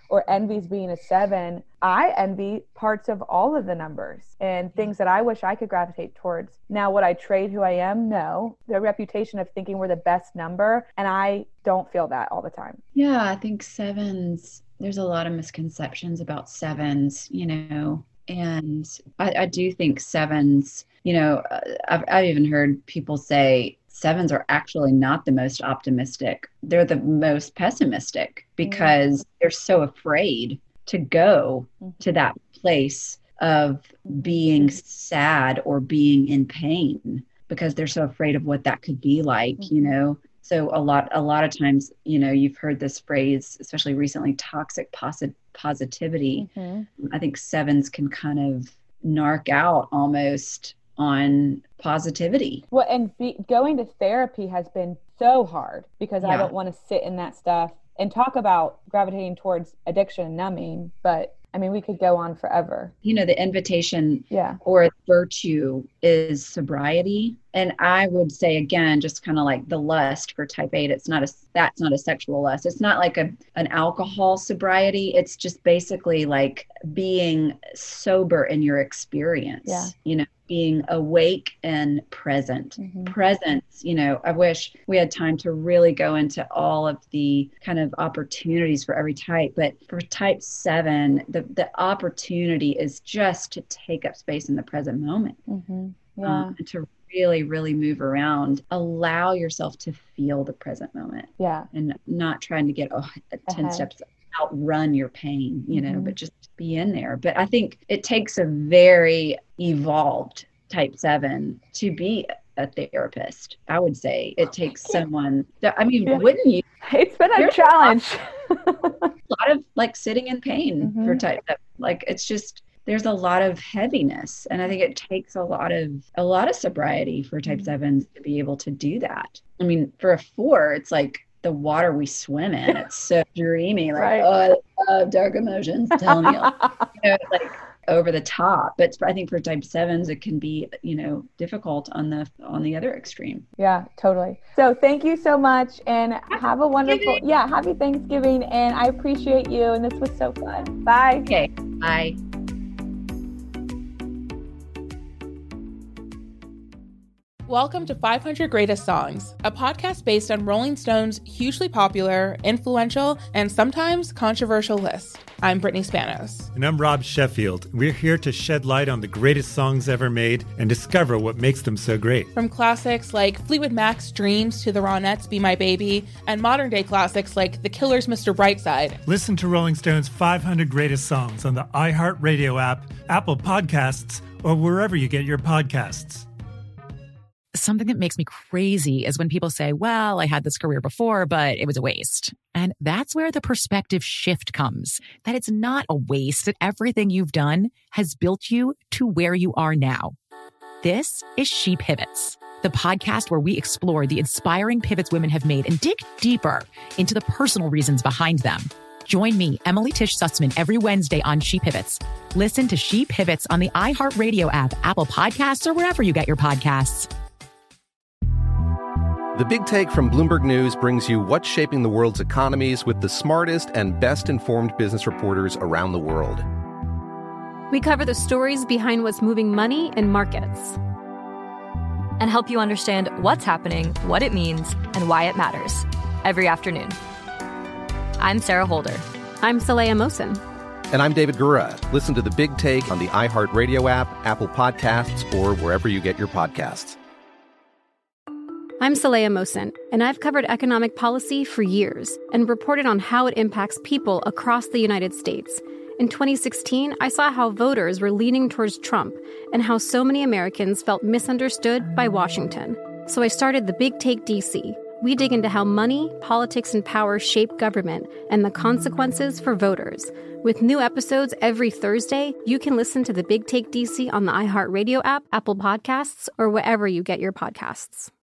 or envies being a seven, I envy parts of all of the numbers and things that I wish I could gravitate towards. Now, would I trade who I am? No. The reputation of thinking we're the best number, and I don't feel that all the time. Yeah, I think sevens, there's a lot of misconceptions about sevens, you know, and I, I do think sevens, you know, I've, I've even heard people say sevens are actually not the most optimistic. They're the most pessimistic because mm-hmm. they're so afraid to go mm-hmm. to that place of being sad or being in pain because they're so afraid of what that could be like, mm-hmm. you know? So a lot, a lot of times, you know, you've heard this phrase, especially recently, toxic posit- positivity. Mm-hmm. I think sevens can kind of narc out almost on positivity. Well, and be, going to therapy has been so hard because yeah. I don't want to sit in that stuff and talk about gravitating towards addiction and numbing. But I mean, we could go on forever. You know, the invitation yeah. or virtue is sobriety. And I would say, again, just kind of like the lust for type eight, it's not a, that's not a sexual lust. It's not like a, an alcohol sobriety. It's just basically like being sober in your experience, yeah. you know, being awake and present. Mm-hmm. Presence, you know, I wish we had time to really go into all of the kind of opportunities for every type, but for type seven, the, the opportunity is just to take up space in the present moment. Mm-hmm. Yeah. Um, and to really, really move around, allow yourself to feel the present moment. Yeah. And not trying to get oh, ten uh-huh. steps outrun your pain, you know, mm-hmm. but just be in there. But I think it takes a very evolved type seven to be a therapist. I would say it takes someone that, I mean, yeah. wouldn't you? It's been a challenge. A lot, a lot of like sitting in pain mm-hmm. for type seven. Like, it's just, there's a lot of heaviness. And I think it takes a lot of, a lot of sobriety for type mm-hmm. sevens to be able to do that. I mean, for a four, it's like the water we swim in. It's so dreamy. Like, right. oh, I love dark emotions. Tell me, like, you know, like over the top. But I think for type sevens, it can be, you know, difficult on the, on the other extreme. Yeah, totally. So thank you so much and have a wonderful, yeah, happy Thanksgiving. And I appreciate you. And this was so fun. Bye. Okay. Bye. Welcome to five hundred Greatest Songs, a podcast based on Rolling Stone's hugely popular, influential, and sometimes controversial list. I'm Brittany Spanos. And I'm Rob Sheffield. We're here to shed light on the greatest songs ever made and discover what makes them so great. From classics like Fleetwood Mac's Dreams to the Ronettes' Be My Baby, and modern-day classics like The Killers' Mister Brightside. Listen to Rolling Stone's five hundred Greatest Songs on the iHeartRadio app, Apple Podcasts, or wherever you get your podcasts. Something that makes me crazy is when people say, well, I had this career before, but it was a waste. And that's where the perspective shift comes, that it's not a waste, that everything you've done has built you to where you are now. This is She Pivots, the podcast where we explore the inspiring pivots women have made and dig deeper into the personal reasons behind them. Join me, Emily Tish Sussman, every Wednesday on She Pivots. Listen to She Pivots on the iHeartRadio app, Apple Podcasts, or wherever you get your podcasts. The Big Take from Bloomberg News brings you what's shaping the world's economies with the smartest and best-informed business reporters around the world. We cover the stories behind what's moving money and markets, and help you understand what's happening, what it means, and why it matters every afternoon. I'm Sarah Holder. I'm Saleha Mohsin. And I'm David Gura. Listen to The Big Take on the iHeartRadio app, Apple Podcasts, or wherever you get your podcasts. I'm Saleha Mohsin, and I've covered economic policy for years and reported on how it impacts people across the United States. In twenty sixteen, I saw how voters were leaning towards Trump and how so many Americans felt misunderstood by Washington. So I started The Big Take D C. We dig into how money, politics, and power shape government and the consequences for voters. With new episodes every Thursday, you can listen to The Big Take D C on the iHeartRadio app, Apple Podcasts, or wherever you get your podcasts.